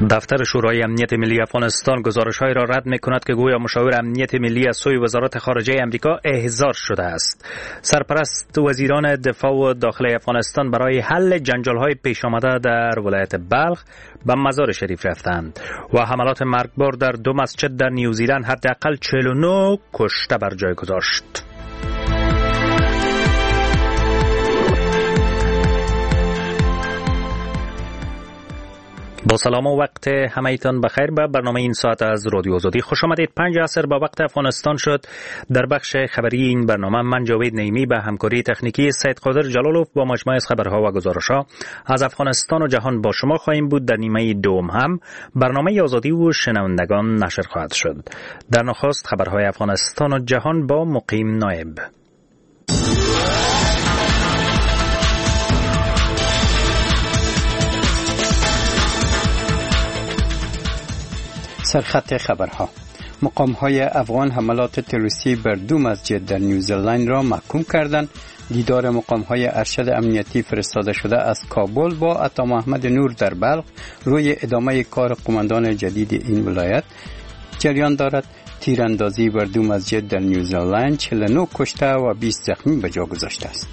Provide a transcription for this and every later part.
دفتر شورای امنیت ملی افغانستان گزارش‌هایی را رد می‌کند که گویا مشاور امنیت ملی از سوی وزارت خارجه آمریکا احضار شده است. سرپرست وزیران دفاع و داخلی افغانستان برای حل جنجال‌های پیش آمده در ولایت بلخ به مزار شریف رفتند و حملات مرگبار در 2 مسجد در نیوزیلند حداقل 49 کشته بر جای گذاشت. با سلام و وقت همه‌تان بخیر. به برنامه این ساعت از رادیو آزادی خوش آمدید. 5 عصر با وقت افغانستان شد. در بخش خبری این برنامه من جاوید نعیمی به همکاری تکنیکی سید قادر جلالوف با مجموعه از خبرها و گزارش‌ها از افغانستان و جهان با شما خواهیم بود. در نیمه دوم هم برنامه آزادی و شنوندگان نشر خواهد شد. در نخست خبرهای افغانستان و جهان با مقیم نایب. سرخط خبرها: مقام‌های افغان حملات تروریستی بر 2 مسجد در نیوزیلند را محکوم کردند. دیدار مقام‌های ارشد امنیتی فرستاده شده از کابل با عطا محمد نور در بلخ روی ادامه کار قماندان جدید این ولایت جریان دارد. تیراندازی بر 2 مسجد در نیوزیلند 49 کشته و 20 زخمی به جا گذاشته است.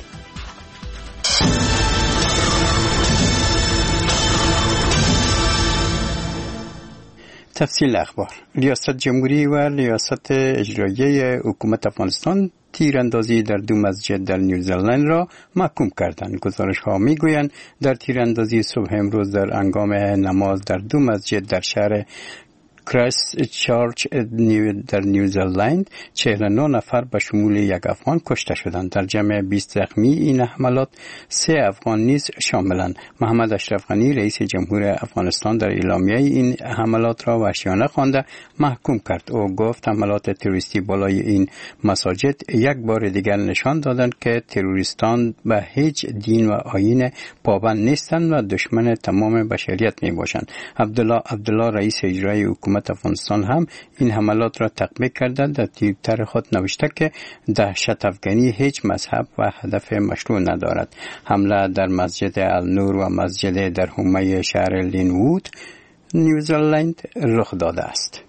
تفصیل اخبار: ریاست جمهوری و ریاست اجرایی حکومت افغانستان تیراندازی در 2 مسجد در نیوزیلند را محکوم کردند. گزارش‌ها می‌گویند در تیراندازی صبح امروز در هنگام نماز در 2 مسجد در شهر کرایست چارچ در نیوزیلند 49 نفر به شمول 1 افغان کشته شدند. در جمع 20 زخمی این حملات 3 افغان نیز شاملند. محمد اشرف غنی رئیس جمهور افغانستان در اعلامیه این حملات را وحشیانه خوانده محکوم کرد. او گفت حملات تروریستی بالای این مساجد یک بار دیگر نشان دادند که تروریستان به هیچ دین و آیین پابند نیستند و دشمن تمام بشریت میباشند. عبدالله رئیس اجرایی حکومت افغانستان هم این حملات را تقبیح کرده. در توییتر خود نوشته که دهشت افغانی هیچ مذهب و هدف مشروع ندارد. حمله در مسجد النور و مسجد در حومه شهر لینوود نیوزیلند رخ داده است.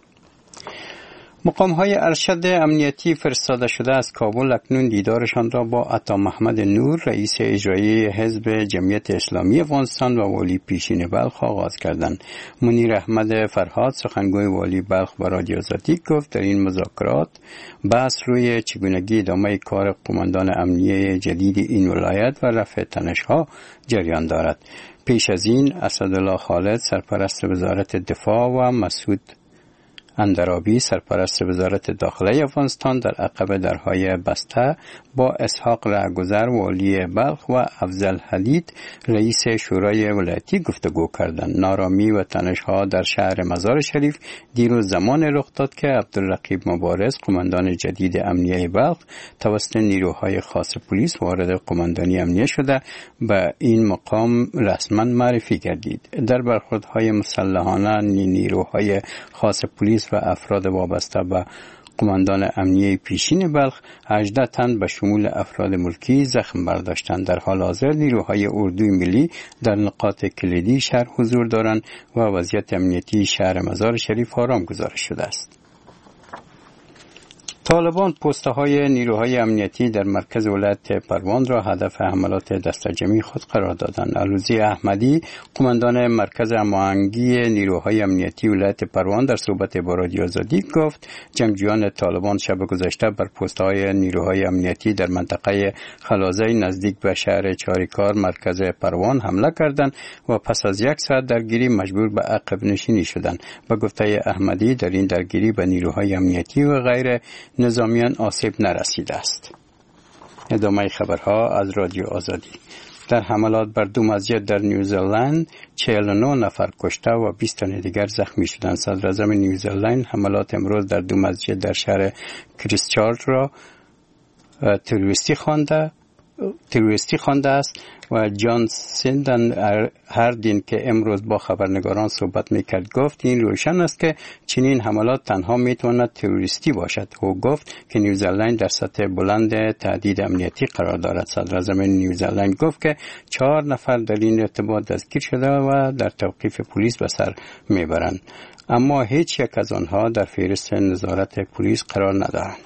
مقام‌های ارشد امنیتی فرستاده شده از کابل اکنون دیدارشان را با عطا محمد نور رئیس اجرایی حزب جمعیت اسلامی افغانستان و والی پیشین بلخ آغاز کردند. منیر احمد فرهاد سخنگوی والی بلخ به رادیو آزادی گفت در این مذاکرات بحث روی چگونگی ادامه کار قماندان امنیه جدید این ولایت و رفع تنش‌ها جریان دارد. پیش از این اسدالله خالد سرپرست وزارت دفاع و مسعود اندرابی سرپرست وزارت داخلی افغانستان در عقب درهای بسته با اسحاق رهگذر والی بلخ و افضل حدید رئیس شورای ولایتی گفتگو کردند. نارامی و تنش‌ها در شهر مزار شریف دیروز زمان رخ داد که عبدالرقیب مبارز قماندان جدید امنیه بلخ توسط نیروهای خاص پلیس وارد قماندانی امنیه شده به این مقام رسما معرفی گردید. در برخوردهای مسلحانه نیروهای خاص پلیس و افراد وابسته به قماندان امنیه پیشین بلخ 18 تن به شمول افراد ملکی زخم برداشتند. در حال حاضر نیروهای اردوی ملی در نقاط کلیدی شهر حضور دارند و وضعیت امنیتی شهر مزار شریف آرام گزارش شده است. طالبان پست‌های نیروهای امنیتی در مرکز ولایت پروان را هدف حملات دسته‌جمعی خود قرار دادند. علوزی احمدی قماندان مرکز هماهنگی نیروهای امنیتی ولایت پروان در صحبت با رادیو آزادی گفت جنگجویان طالبان شب گذشته بر پست‌های نیروهای امنیتی در منطقه خلازه نزدیک به شهر چاریکار مرکز پروان حمله کردند و پس از 1 ساعت درگیری مجبور به عقب نشینی شدند. به گفته احمدی در این درگیری به نیروهای امنیتی و غیر نظامیان آسیب نرسیده است. ادامه خبرها از رادیو آزادی. در حملات بر 2 مسجد در نیوزیلند 49 نفر کشته و 20 تن دیگر زخمی شدند. صدر اعظم نیوزیلند حملات امروز در 2 مسجد در شهر کریستچارچ را تروریستی خوانده تروریستی خوانده است و جان سیندن هردین که امروز با خبرنگاران صحبت میکرد گفت این روشن است که چنین حملات تنها میتواند تروریستی باشد. او گفت که نیوزلند در سطح بلند تهدید امنیتی قرار دارد. صدراعظم نیوزلند گفت که 4 نفر در این ارتباط دستگیر شده و در توقیف پلیس به سر میبرند، اما هیچ یک از آنها در فهرست نظارت پلیس قرار ندارند.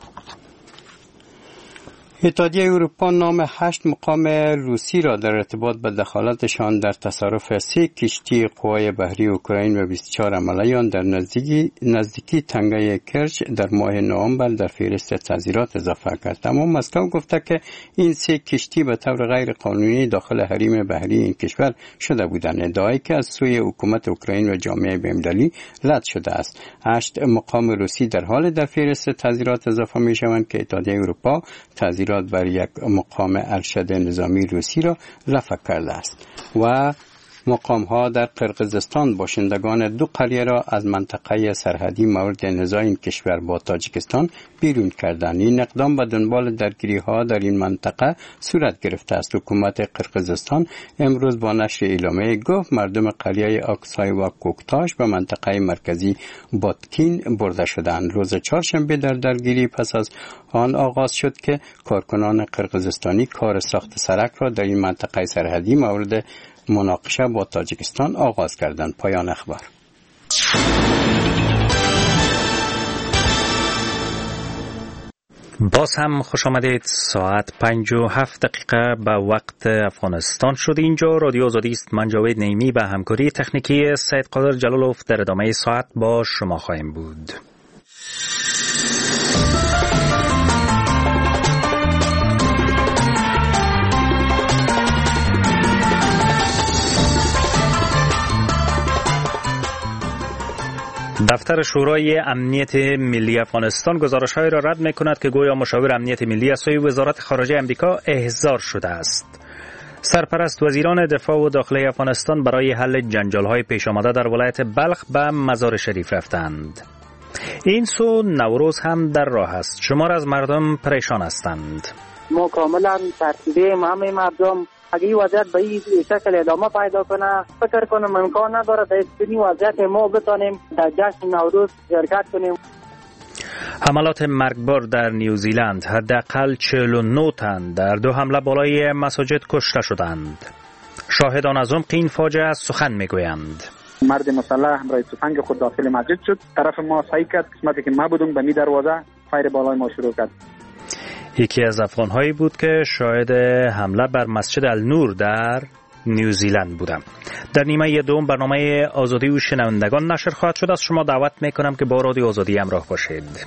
اتحادیه اروپا نام 8 مقام روسی را در ارتباط به دخالتشان در تصرف 3 کشتی قوای بحری اوکراین و 24 عملیان در نزدیکی تنگه کرچ در ماه نوامبر در فهرست تعزیرات اضافه کرد. اما مسکو گفته که این 3 کشتی به طور غیر قانونی داخل حریم بحری این کشور شده بودند، ادعایی که از سوی حکومت اوکراین و جامعه بین‌المللی رد شده است. 8 مقام روسی در حال در فهرست تعزیرات اضافه می شوند که اتحادیه اروپا تعزیرات بر یک مقام ارشد نظامی روسی را رفع کرده است و مقام ها در قرقیزستان باشندگان 2 قریه را از منطقه سرحدی مورد نزاع این کشور با تاجیکستان بیرون کردند. این اقدام به دنبال درگیری ها در این منطقه صورت گرفته است. حکومت قرقیزستان امروز با نشر اعلامیه گفت مردم قریه آکسای و کوکتاش به منطقه مرکزی باتکین برده شدند. روز چهارشنبه در درگیری پس از آن آغاز شد که کارکنان قرقیزستانی کار ساخت سرک را در این منطقه سرحدی مورد مناقشه با تاجیکستان آغاز کردند. پایان اخبار. باز هم خوش آمدید. ساعت 57 دقیقه به وقت افغانستان شد. اینجا رادیو آزادی است. من جاوید نعیمی به همکاری تکنیکی سید قادر جلالوف در ادامه ساعت با شما خواهیم بود. دفتر شورای امنیت ملی افغانستان گزارش‌هایی را رد می‌کند که گویا مشاور امنیت ملی از سوی وزارت خارجه آمریکا احضار شده است. سرپرست وزیران دفاع و داخلی افغانستان برای حل جنجال‌های پیش آمده در ولایت بلخ به مزار شریف رفتند. این سو نوروز هم در راه است. شمار از مردم پریشان هستند. ما کاملا ترسیدیم. همه مردم اگه این وضعیت به این شکل ادامه پیدا کنه، فکر کنم امکان نداره در این وضعیت ما بتانیم در جشن نوروز شرکت کنیم. حملات مرگبار در نیوزیلند، حداقل 49 تن در 2 حمله بالای مساجد کشته شدند. شاهدان از عمق این فاجعه سخن میگویند. مرد مسلح همراه تفنگ خود داخل مسجد شد، طرف ما سعی کرد، قسمتی که ما بودیم به می دروازه فایر بالای ما شروع کرد. یکی از افغان‌هایی بود که شاهد حمله بر مسجد النور در نیوزیلند بودم. در نیمه دوم برنامه آزادی و شنوندگان نشر خواهد شد. از شما دعوت میکنم که با رادیو آزادی همراه باشید.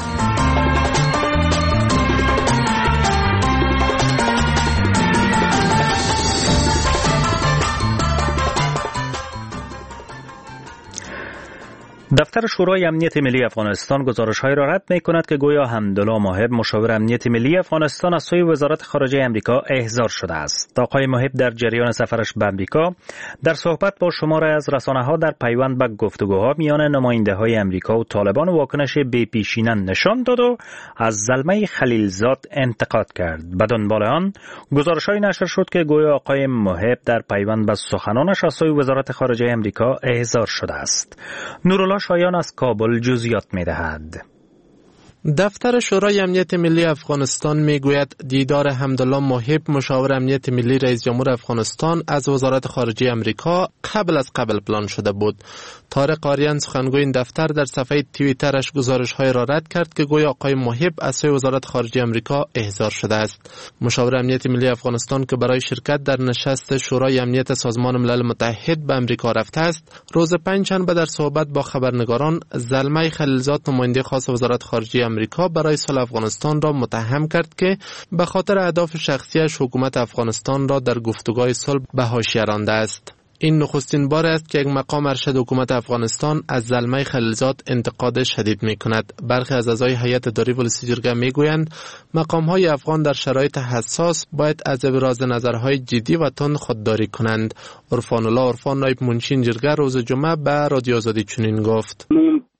دفتر شورای امنیت ملی افغانستان گزارش‌هایی را رد می‌کند که گویا حمدالله محب مشاور امنیت ملی افغانستان از سوی وزارت خارجه آمریکا احضار شده است. آقای محب در جریان سفرش به آمریکا در صحبت با شماری از رسانه‌ها در پیوند به گفتگوها میان نماینده‌های آمریکا و طالبان واکنش بی‌پیشینه نشان داد و از زلمه خلیلزاد انتقاد کرد. به دنبال آن گزارش‌هایی نشر شد که گویا آقای محب در پیوند به سخنانش از سوی وزارت خارجه آمریکا احضار شده است. نورالله شایان از کابل جزئیات می‌دهد. دفتر شورای امنیت ملی افغانستان میگوید دیدار حمدالله محب مشاور امنیت ملی رئیس جمهور افغانستان از وزارت خارجه آمریکا قبل پلان شده بود. طارق آریان سخنگوی این دفتر در صفحه توییترش گزارش‌های را رد کرد که گویا آقای محب از سوی وزارت خارجه آمریکا احضار شده است. مشاور امنیت ملی افغانستان که برای شرکت در نشست شورای امنیت سازمان ملل متحد به آمریکا رفته است، روز پنجشنبه در صحبت با خبرنگاران زلمه خلیلزاد نماینده خاص وزارت خارجه آمریکا برای صلح افغانستان را متهم کرد که به خاطر اهداف شخصیش حکومت افغانستان را در گفتگوهای صلح به حاشیه رانده است. این نخستین بار است که یک مقام ارشد حکومت افغانستان از زلمه خلیلزاد انتقاد شدید می کند. برخی از اعضای هیئت اداری ولسی جرگه می گویند مقام های افغان در شرایط حساس باید از ابراز نظرهای جدی و تند خودداری کنند. عرفان الله عرفان نایب منشی جرگه روز جمعه به رادیو آزادی چنین گفت: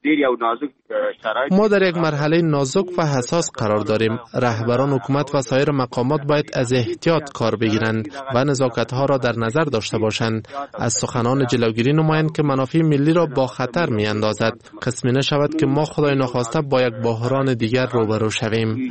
ما در یک مرحله نازک و حساس قرار داریم. رهبران حکومت و سایر مقامات باید از احتیاط کار بگیرند و نزاکت‌ها را در نظر داشته باشند. از سخنان جلوگیری نمایند که منافع ملی را با خطر می‌اندازد. قسمی نشود که ما خدای نخواسته با یک بحران دیگر روبرو شویم.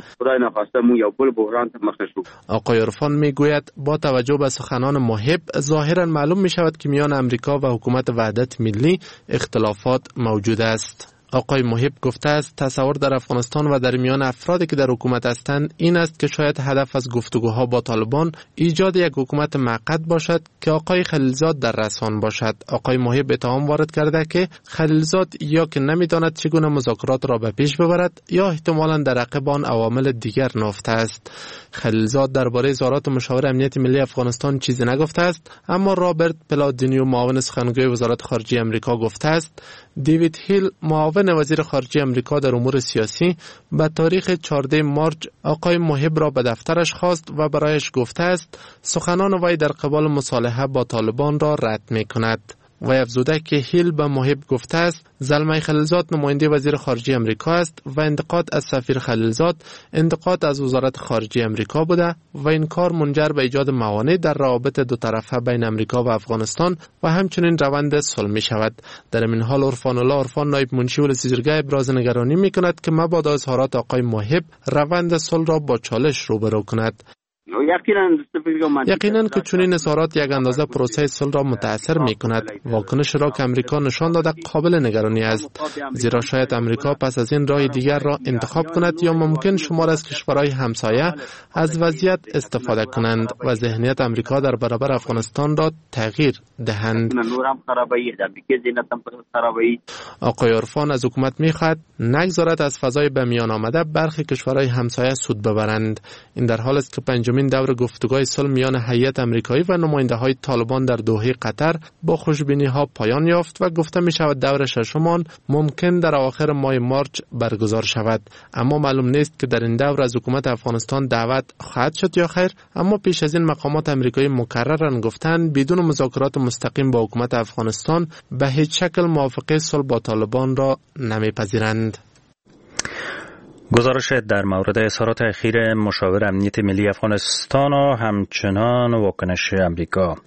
آقای عرفان میگوید با توجه به سخنان محب ظاهراً معلوم می‌شود که میان امریکا و حکومت وحدت ملی اختلافات موجود است. آقای محب گفته است تصور در افغانستان و در میان افرادی که در حکومت هستند این است که شاید هدف از گفتگوها با طالبان ایجاد یک حکومت موقت باشد که آقای خلیلزاد در رأسان باشد. آقای محب اتهام وارد کرده که خلیلزاد یا که نمیداند چگونه مذاکرات را به پیش ببرد یا احتمالاً در عقب آن عوامل دیگر نهفته است. خلیلزاد درباره اظهارات مشاور امنیت ملی افغانستان چیزی نگفته است، اما رابرت پلادینیو معاون سخنگوی وزارت خارجه امریکا گفته است دیوید هیل معاون وزیر خارجه امریکا در امور سیاسی به تاریخ 14 مارچ آقای محب را به دفترش خواست و برایش گفته است سخنان وی در قبال مصالحه با طالبان را رد می‌کند. و افزوده که هیل به محب گفته است زلمه خلیلزاد نماینده وزیر خارجه امریکا است و انتقاد از سفیر خلیلزاد انتقاد از وزارت خارجه امریکا بوده و این کار منجر به ایجاد موانع در روابط دو طرفه بین امریکا و افغانستان و همچنین روند صلح می شود. در این حال عرفان الله عرفان نایب منشی ولسیجرگه ابراز نگرانی می کند که مبادا اظهارات آقای محب روند صلح را با چالش روبرو کند. یقیناً که چنین اظهارات یک اندازه پروسه صلح را متاثر می کند. واکنش را که امریکا نشان داده قابل نگرانی است، زیرا شاید امریکا پس از این راه دیگر را انتخاب کند یا ممکن شمار از کشورهای همسایه از وضعیت استفاده کنند و ذهنیت امریکا در برابر افغانستان را تغییر دهند. آقای عرفان از حکومت می خواهد نگذارد از فضای به میان آمده برخی کشورهای همسایه سود ببرند. این در حال است که پنجمین دور گفتگوهای صلح میان هیئت امریکایی و نماینده های طالبان در دوحه قطر با خوشبینی ها پایان یافت و گفته می شود دور ششم آن ممکن در آخر ماه مارچ برگزار شود. اما معلوم نیست که در این دور از حکومت افغانستان دعوت خواهد شد یا خیر. اما پیش از این مقامات امریکایی مکررن گفتند بدون مذاکرات مستقیم با حکومت افغانستان به هیچ شکل موافقه صلح با طالبان را نمیپذیرند. گزارش در مورد اظهارات اخیر مشاور امنیت ملی افغانستان و همچنان واکنش امریکا.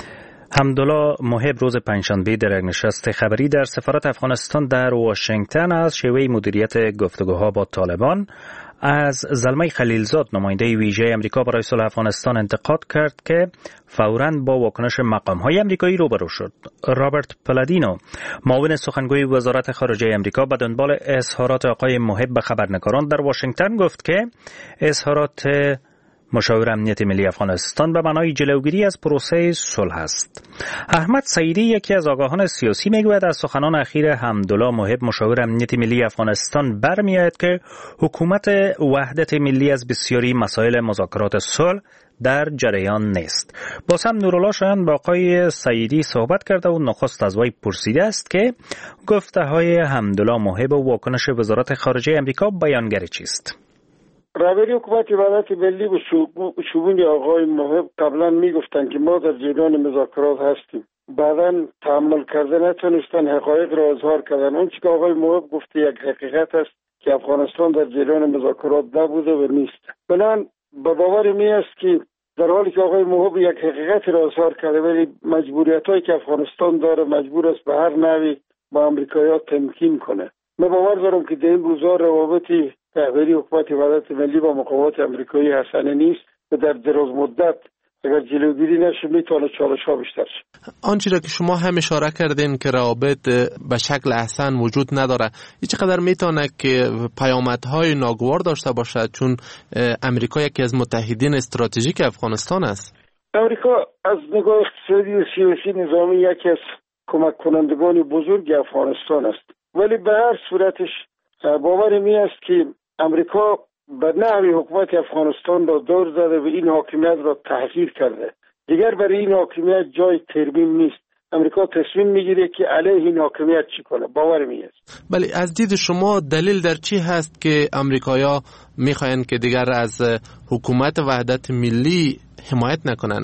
حمدالله محب روز پنجشنبه در یک نشست خبری در سفارت افغانستان در واشنگتن از شیوه مدیریت گفتگوها با طالبان از زلمه خلیلزاد نماینده ویژه امریکا برای صلح افغانستان انتقاد کرد که فوراً با واکنش مقام‌های امریکایی روبرو شد. رابرت پلادینو معاون سخنگوی وزارت خارجه امریکا به دنبال اظهارات آقای محب به خبرنگاران در واشنگتن گفت که اظهارات مشاور امنیت ملی افغانستان به معنای جلوگیری از پروسه صلح است. احمد سعیدی یکی از آگاهان سیاسی میگوید از سخنان اخیر حمدالله محب مشاور امنیت ملی افغانستان برمیآید که حکومت وحدت ملی از بسیاری مسائل مذاکرات صلح در جریان نیست. باز هم نورالله شایان با آقای سعیدی صحبت کرده و نخست از وی پرسیده است که گفته های حمدالله محب و واکنش وزارت خارجه امریکا بیانگر چیست؟ رهبری حکومت وحدت ملی و شگون آقای محب قبلا میگفتند که ما در جریان مذاکرات هستیم. بعدا تحمل کرده نتونستن حقایق را اظهار کردن. اون چیزی که آقای محب گفته یک حقیقت است که افغانستان در جریان مذاکرات نبوده و نیست. بنابراین به باور می است که در حالی که آقای محب یک حقیقت را اظهار کرده ولی مجبوریتایی که افغانستان داره مجبور است به هر نحوی با امریکایی‌ها تمکین کنه. من باور دارم که در این روزها روابط رهبری حکومت وحدت ملی با مقامات امریکایی حسنه نیست و در دراز مدت اگر جلوگیری نشه میتونه چالش‌ها بیشتر شه. آنچه را که شما هم اشاره کردین که روابط به شکل احسن وجود نداره، هیچ قدر میتونه که پیامدهای ناگوار داشته باشد، چون امریکا یکی از متحدین استراتژیک افغانستان است. امریکا از نگاه اقتصادی و سیاسی نظامی یکی از کمک کنندگان بزرگ افغانستان است، ولی به هر صورتش باور می است که امریکا به نحوی حکومت افغانستان را دور زده و این حاکمیت را تحقیر کرده. دیگر برای این حاکمیت جای ترمیم نیست. امریکا تصمیم میگیره که علیه این حاکمیت چی کنه. باور می است. بله، از دید شما دلیل در چی هست که امریکایی‌ها میخواین که دیگر از حکومت وحدت ملی حمایت نکنن؟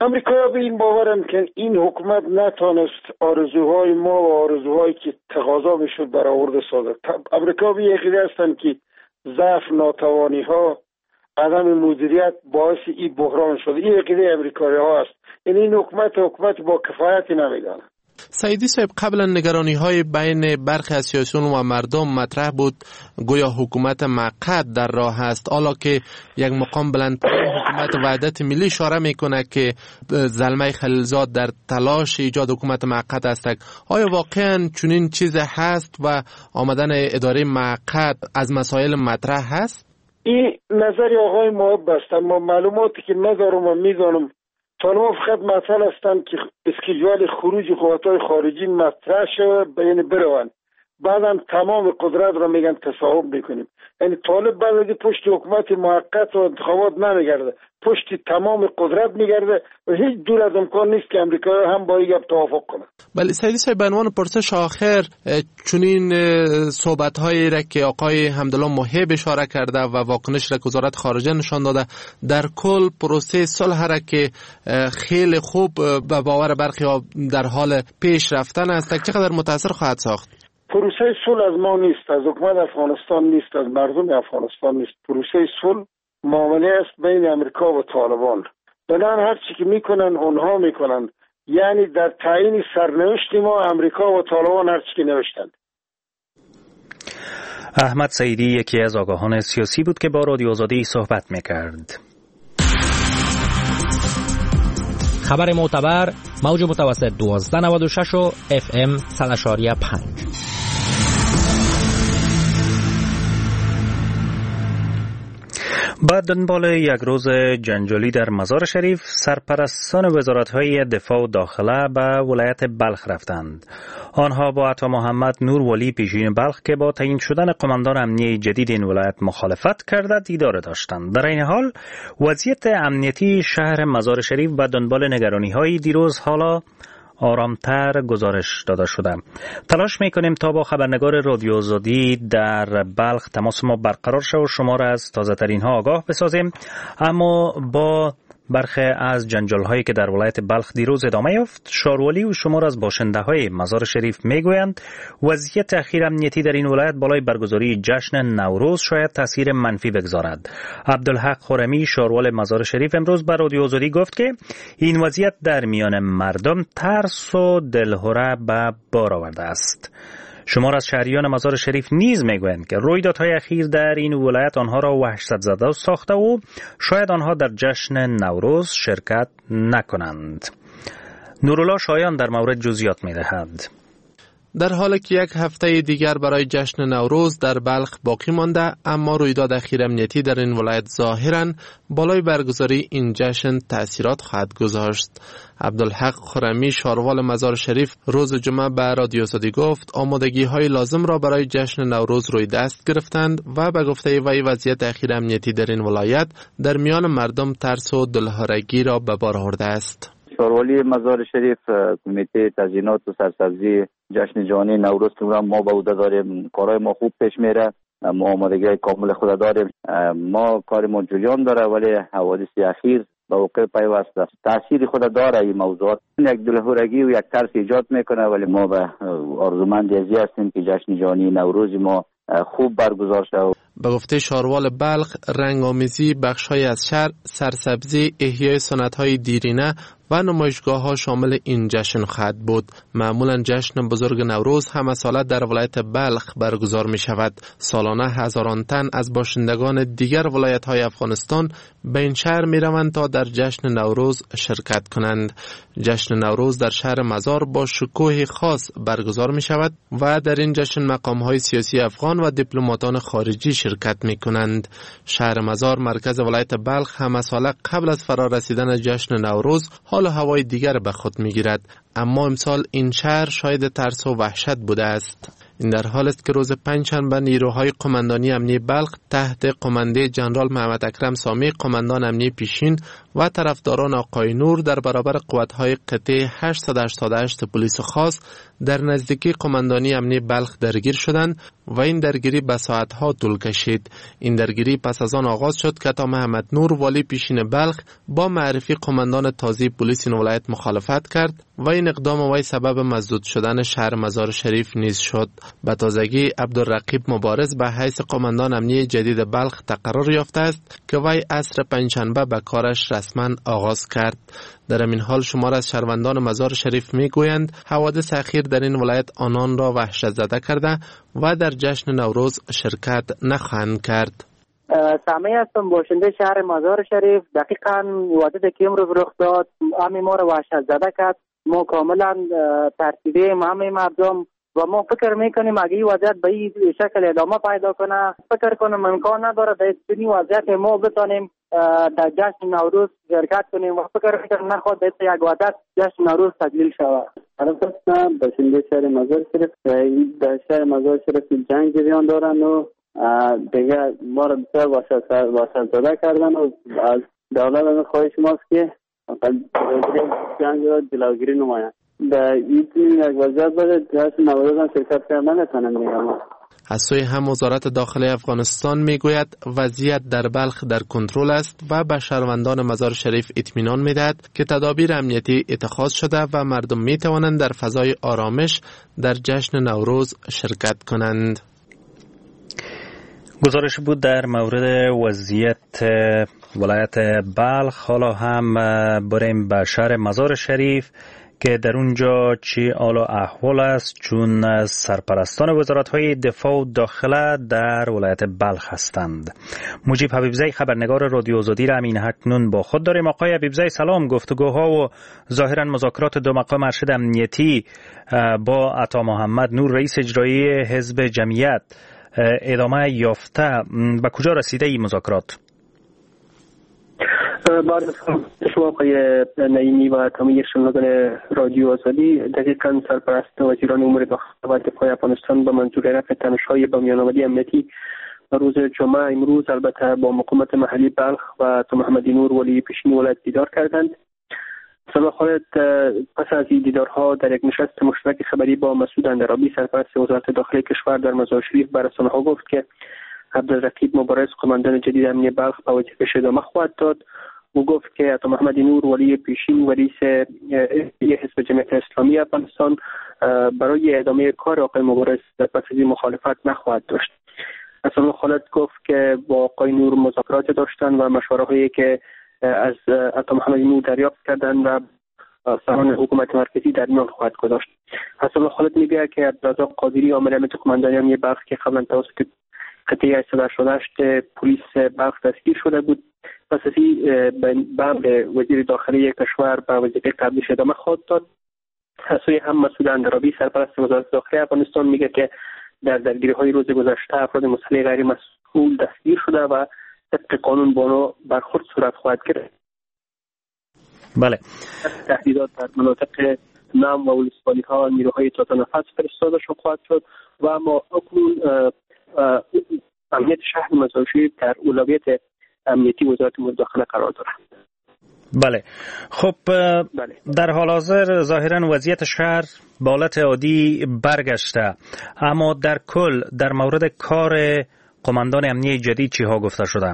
امریکا به این باورم که این حکومت نتانست آرزوهای ما و آرزوهایی که تقاضا میشد برآورده سازد. امریکا به عقیده هستند که ضعف، ناتوانی ها، عدم مدیریت باعث این بحران شده. این عقیده امریکایی ها است. این حکومت با کفایتی نمیدانه. سعیدی صاحب، قبلا نگرانی های بین برخی از سیاسیون و مردم مطرح بود گویا حکومت موقت در راه است، حالا که یک مقام بلندترین حکومت وحدت ملی اشاره میکنه که زلمه خلیلزاد در تلاش ایجاد حکومت موقت است. آیا واقعا چنین چیز هست و آمدن اداره موقت از مسائل مطرح هست؟ این نظر آقای محب است، اما معلوماتی که ندارم و میدانم طالبان فقط مسئله هستند که اسکیجوال خروج قوات‌های خارجی مطرح شود یعنی بروند، بعدم تمام قدرت را میگن تصاحب میکنیم. یعنی طالب بعد از پشت حکومت موقت و انتخابات نمیگرده، پشت تمام قدرت میگرده و هیچ دور از امکان نیست که امریکا هم با این توافق کنه. بله سعیدی صاحب، به عنوان پرسش آخر، چنین صحبت‌هایی را که آقای حمدالله محب اشاره کرده و واکنش را که وزارت خارجه نشان داده، در کل پروسه صلح را که خیلی خوب به باور برخی در حال پیش رفتن است، چقدر متاثر خواهد ساخت؟ پروسه صلح از ما نیست، از حکومت افغانستان نیست، از مردم افغانستان نیست. پروسه صلح معامله است بین امریکا و طالبان. بنابراین هر چی که میکنن اونها میکنن، یعنی در تعیین سرنوشت ما امریکا و طالبان هر چی که نوشتند. احمد سعیدی یکی از آگاهان سیاسی بود که با رادیو آزادی صحبت میکرد. خبر معتبر، موج متوسط 1296 و FM 100.5. با دنبال یک روز جنجالی در مزار شریف، سرپرستان وزارت‌های دفاع و داخله به ولایت بلخ رفتند. آنها با عطا محمد نور ولی پیشین بلخ که با تعیین شدن قماندان امنیتی جدید این ولایت مخالفت کرده دیدار داشتند. در این حال وضعیت امنیتی شهر مزار شریف با دنبال نگرانی‌های دیروز حالا آرامتر گزارش داده شده. تلاش میکنیم تا با خبرنگار رادیو آزادی در بلخ تماس ما برقرار شد و شما را از تازه ترین ها آگاه بسازیم، اما با برخی از جنجال هایی که در ولایت بلخ دیروز ادامه یافت، شارولی و شمار از باشنده های مزار شریف میگویند وضعیت اخیر امنیتی در این ولایت بالای برگزاری جشن نوروز شاید تاثیر منفی بگذارد. عبدالحق خرمی شاروال مزار شریف امروز بر رادیو آزادی گفت که این وضعیت در میان مردم ترس و دلهره به بار آورده است. شمار از شهریان مزار شریف نیز میگویند که رویدادهای اخیر در این ولایت آنها را وحشت زده ساخته و شاید آنها در جشن نوروز شرکت نکنند. نورالله شایان در مورد جزئیات میدهد. در حالی که یک هفته دیگر برای جشن نوروز در بلخ باقی مانده، اما رویداد اخیر امنیتی در این ولایت ظاهراً بالای برگزاری این جشن تأثیرات خواهد گذاشت. عبدالحق خرمی شاروال مزار شریف روز جمعه به رادیو آزادی گفت آمادگی های لازم را برای جشن نوروز روی دست گرفتند و به گفته وی وضعیت اخیر امنیتی در این ولایت در میان مردم ترس و دلهرگی را به بار آورده است. شاروالی مزار شریف کمیته تزیینات و سرسبزی جشن جهانی نوروز که ما به عهده داریم، کارهای ما خوب پیش میره، ما آمادگی کامل خود داریم. ما کار ما جریان داره، ولی حوادث اخیر به وقوع پیوسته است. تاثیر خود داره این موضوعات، یک دلهرگی و یک ترس ایجاد میکنه، ولی ما به آرزومند ازی هستیم که جشن جهانی نوروز ما خوب برگزار شد. به گفته شاروال بلخ، رنگ‌آمیزی بخش‌های از شهر، سرسبزی، احیای سنت‌های دیرینه و نمایشگاه‌ها شامل این جشن خواهد بود. معمولاً جشن بزرگ نوروز همه ساله در ولایت بلخ برگزار می‌شود. سالانه هزاران تن از باشندگان دیگر ولایت‌های افغانستان به این شهر می‌روند تا در جشن نوروز شرکت کنند. جشن نوروز در شهر مزار با شکوه خاص برگزار می‌شود و در این جشن مقام‌های سیاسی افغان و دیپلماتان خارجی شرکت می‌کنند. شهر مزار مرکز ولایت بلخ همه ساله قبل از فرا رسیدن جشن نوروز حال و هوای دیگر به خود می‌گیرد، اما امسال این شهر شاهد ترس و وحشت بوده است. این در حال است که روز پنجشنبه نیروهای قماندانی امنی بلخ تحت قماندی جنرال محمد اکرم سامی قماندان امنی پیشین و طرفداران آقای نور در برابر قوت‌های قطعه 888 پلیس خاص در نزدیکی قماندانی امنیه بلخ درگیر شدند و این درگیری به ساعتها طول کشید. این درگیری پس از آن آغاز شد که عطا محمد نور والی پیشین بلخ با معرفی قماندان تازی پلیس این ولایت مخالفت کرد و این اقدام وی سبب مسدود شدن شهر مزار شریف نیز شد. به تازگی عبدالرقیب مبارز به حیث قماندان امنیه جدید بلخ تقرر یافته است که وی عصر پنجشنبه به کارش رسما آغاز کرد. در این حال شمار از شهروندان مزار شریف میگویند حوادث اخیر در این ولایت آنان را وحشت زده کرده و در جشن نوروز شرکت نخواهند کرد. سامی هستم، باشنده شهر مزار شریف. دقیقاً حوادث که امروز رخ داد همه ما را وحشت زده کرد. ما کاملا ترتیبیم همه مردم و ما فکر میکنیم اگه این وضعیت به این شکل ادامه پیدا کنه، فکر کنم امکان نداره در این وضعیت ما بتانیم در جشن نوروز شرکت کنیم و فکر میکنم نخواد در یک وضعیت جشن نوروز تجلیل شود. هستم باشنده شهر مزار شریف. در شهر مزار شریف جنگ جریان دارن و دیگه ما را بسیار وحشت زده کردن و از دولت خواهش ماست که جنگ را جلوگیری نمایند. در این یک وضعیت باید جشن نوروز هم شرکت کردن نتونم میگم. از سوی هم وزارت داخلی افغانستان میگوید وضعیت در بلخ در کنترل است و به شهروندان مزار شریف اطمینان میدهد که تدابیر امنیتی اتخاذ شده و مردم میتوانند در فضای آرامش در جشن نوروز شرکت کنند. گزارش بود در مورد وضعیت ولایت بلخ. حالا هم بریم به شهر مزار شریف که در اونجا چی حال و احوال است، چون سرپرستان وزارت‌های دفاع و داخله در ولایت بلخ هستند. مجیب حبیبزی خبرنگار رادیو آزادی را همین اکنون با خود داریم. آقای حبیبزی سلام. گفتگوها و ظاهرا مذاکرات دو مقام ارشد امنیتی با عطا محمد نور رئیس اجرایی حزب جمعیت ادامه یافته. به کجا رسیده این مذاکرات؟ بعد از شما آقای نعیمی و تمامی شنوندگان رادیو آزادی، دقیقاً سرپرست وزیران امور داخلی و دفاع افغانستان به منظور رفع تنش‌های با میان‌آمدی امنیتی روز جمعه امروز البته با مقامات محلی بلخ و عطا محمد نور ولی پیشین ولایت دیدار کردند. سلام خالد، پس از این دیدارها در یک نشست مشترک خبری با مسعود اندرابی سرپرست وزارت داخلی کشور در مزار شریف به رسانه‌ها گفت که عبدالرقیب مبارز قماندان جدید امنیه بلخ به وظیفه ادامه خواهد داد. او گفت که عطا محمد نور ولی پیشین و رئیس حزب جمعیت اسلامی افغانستان برای ادامه کار آقای مبارز پس از این مخالفت نخواهد داشت. اصلا خالد گفت که با آقای نور مذاکرات داشتن و مشوره هایی که از عطا محمد نور دریافت کردن و سران حکومت مرکزی در میان خواهد گذاشت. اصلا خالد میگه که عبدالرزاق قادری عامل امنیت قماندانی امنیه بلخ که قبلا توسط قطعه 888 پلیس بلخ دستگیر شده بود، پس از این به وزیر داخلی کشور به وظیفه قبلیش ادامه خواهد داد. از سوی هم مسعود اندرابی سرپرست وزارت داخلی افغانستان میگه که در درگیری‌های روز گذشته افراد مسلح غیر مسئول دستگیر شده و طبق قانون با آنها برخورد صورت خواهد گرفت. بله. تهدیدات در مناطق نام و ولسوالی‌ها نیروهای تازه نفس فرستاده خواهد شد و اما اکنون امنیت شهر مزار شریف در اولویت امنیتی وزارت امور داخله قرار دارد. بله. خب در حال حاضر ظاهرا وضعیت شهر به حالت عادی برگشته، اما در کل در مورد کار قماندان امنیه جدید چی ها گفته شده؟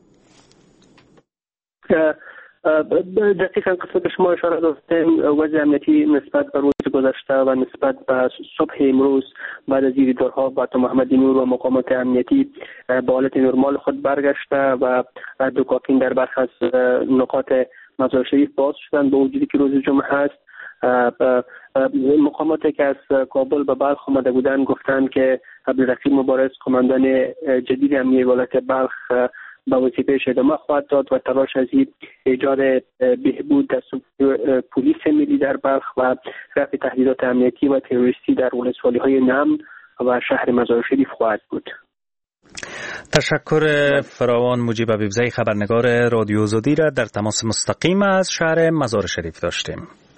دقیقاً قسمت شما اشاره داشتیم، وضع امنیتی نسبت به روز گذشته و نسبت به صبح امروز بعد از دیدارها با عطا محمد نور و مقامات امنیتی به حالت نرمال خود برگشته و دکاکین در برخی از نقاط مزار شریف باز شدن با وجودی که روز جمعه هست. مقاماتی که از کابل به بلخ آمده بودند گفتند که عبدالرقیب مبارز قماندان جدید امنیه ولایت بلخ به وظیفه‌اش ادامه خواهد داد و تلاش از ایجاد بهبود در پلیس ملی در بلخ و رفع تهدیدات امنیتی و تروریستی در ولسوالی‌های نمن و شهر مزار شریف خواهد بود. تشکر فراوان. مجیب حبیبزی خبرنگار رادیو آزادی را در تماس مستقیم از شهر مزار شریف داشتیم.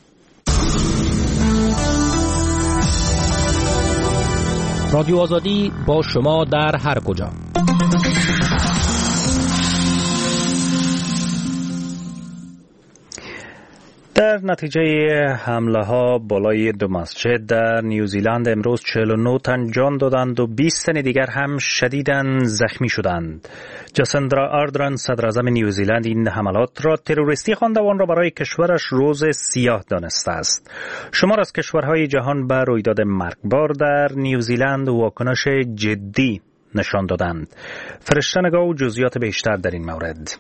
رادیو آزادی با شما در هر کجا. در نتیجه حمله ها بالای 2 مسجد در نیوزیلند امروز 49 تن جان دادند و 20 تن دیگر هم شدیداً زخمی شدند. جاسندرا آردرن صدر اعظم نیوزیلند این حملات را تروریستی خوانده و آن را برای کشورش روز سیاه دانسته است. شمار از کشورهای جهان به رویداد مرگبار در نیوزیلند واکنش جدی نشان دادند. فرشته نگاه و جزئیات بیشتر در این مورد.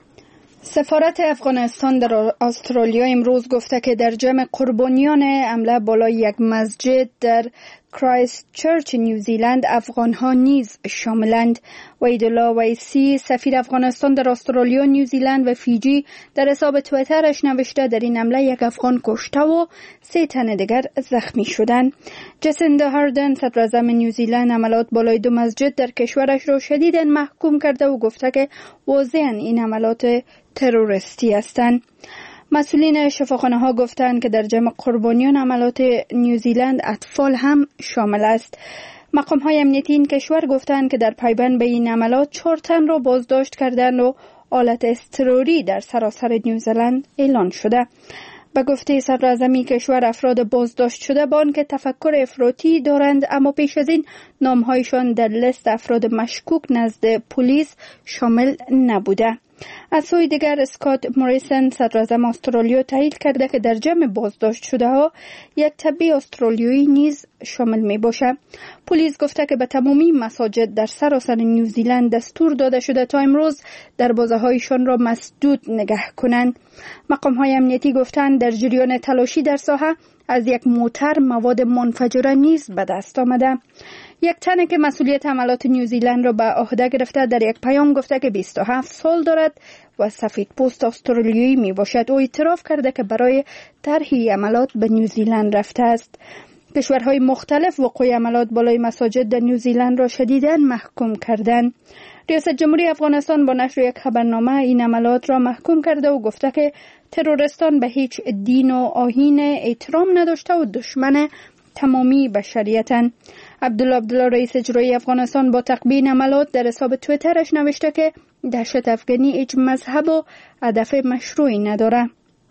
سفارت افغانستان در استرالیا امروز گفته که در جمع قربانیان حمله بالای یک مسجد در کرایست چرچ نیوزیلند افغان‌ها نیز شاملند. وحیدالله ویسی سفیر افغانستان در استرالیا، نیوزیلند و فیجی در حساب توییترش نوشته در این حمله یک افغان کشته و 3 تن دیگر زخمی شدند. جاسندرا آردرن صدر اعظم نیوزیلند حملات بالای 2 مسجد در کشورش را شدیداً محکوم کرده و گفته که واضحاً این حملات تروریستی هستند. مسئولین شفاخانه ها گفتند که در جمع قربانیان حملات نیوزیلند اطفال هم شامل است. مقام های امنیتی این کشور گفتند که در پایبند به این حملات 4 تن را بازداشت کردند و حالت اضطراری در سراسر نیوزیلند اعلان شده. به گفته صدر اعظم کشور افراد بازداشت شده با آنکه تفکر افراطی دارند اما پیش از این نامهایشان در لیست افراد مشکوک نزد پلیس شامل نبوده. از سوی دیگر اسکات موریسن صدر اعظم استرالیا تایید کرده که در جمع بازداشت شده ها یک طبی استرالیایی نیز شامل می باشه. پلیس گفته که به تمامی مساجد در سراسر نیوزیلند دستور داده شده تا امروز دروازه هایشان را مسدود نگه کنند. مقام های امنیتی گفتند در جریان تلاشی در ساحه از یک موتر مواد منفجره نیز به دست آمده. یک تن که مسئولیت حملات نیوزیلند را به عهده گرفته در یک پیام گفته که 27 سال دارد و سفید پوست استرالیایی می باشد. او اعتراف کرده که برای طرح حملات به نیوزیلند رفته است. کشورهای مختلف وقوع حملات بالای مساجد در نیوزیلند را شدیداً محکوم کردند. ریاست جمهوری افغانستان با نشر یک خبرنامه این حملات را محکوم کرده و گفته که ترورستان به هیچ دین و آیین احترام نداشته و دشمن تمامی بشریتند. عبدالله رئیس اجرایی افغانستان با تقبیح حملات در حساب توییترش نوشته که دهشت افغانی هیچ مذهب و هدف مشروعی نداره.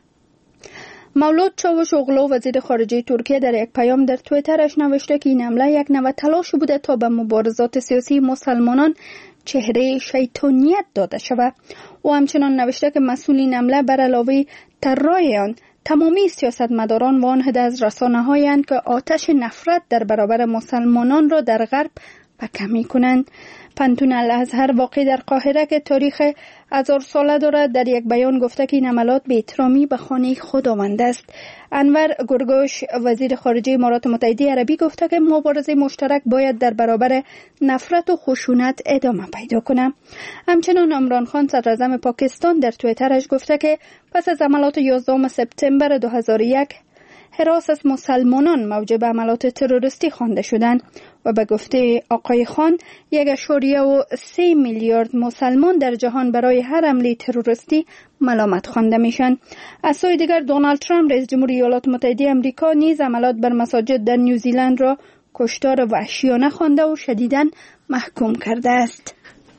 مولود چاوشوغلو وزیر خارجه ترکیه در یک پیام در توییترش نوشته که این حمله یک نوع تلاش بوده تا به مبارزات سیاسی مسلمانان چهره شیطانیت داده شود. او همچنان نوشته که مسئولین حمله بر علاوه طراح آن تمامی سیاستمداران و آن عده از رسانه‌هایند که آتش نفرت در برابر مسلمانان را در غرب پکمی کنند. پنتون الازهر واقع در قاهره که تاریخ 1000 ساله دارد در یک بیان گفته که این حملات به احترامی به خانه خداوند است. انور گرگوش وزیر خارجه امارات متحده عربی گفته که مبارزه مشترک باید در برابر نفرت و خشونت ادامه پیدا کنه. همچنین عمران خان صدر اعظم پاکستان در توییترش گفته که پس از حملات 11 سپتامبر 2001 حراس از مسلمانان موجب حملات تروریستی خوانده شدند و به گفته آقای خان 1.3 میلیارد مسلمان در جهان برای هر حمله تروریستی ملامت خوانده میشن. از سوی دیگر دونالد ترامپ رئیس جمهوری ایالات متحده آمریکا نیز حملات بر مساجد در نیوزیلند را کشتار وحشیانه خوانده و شدیداً محکوم کرده است.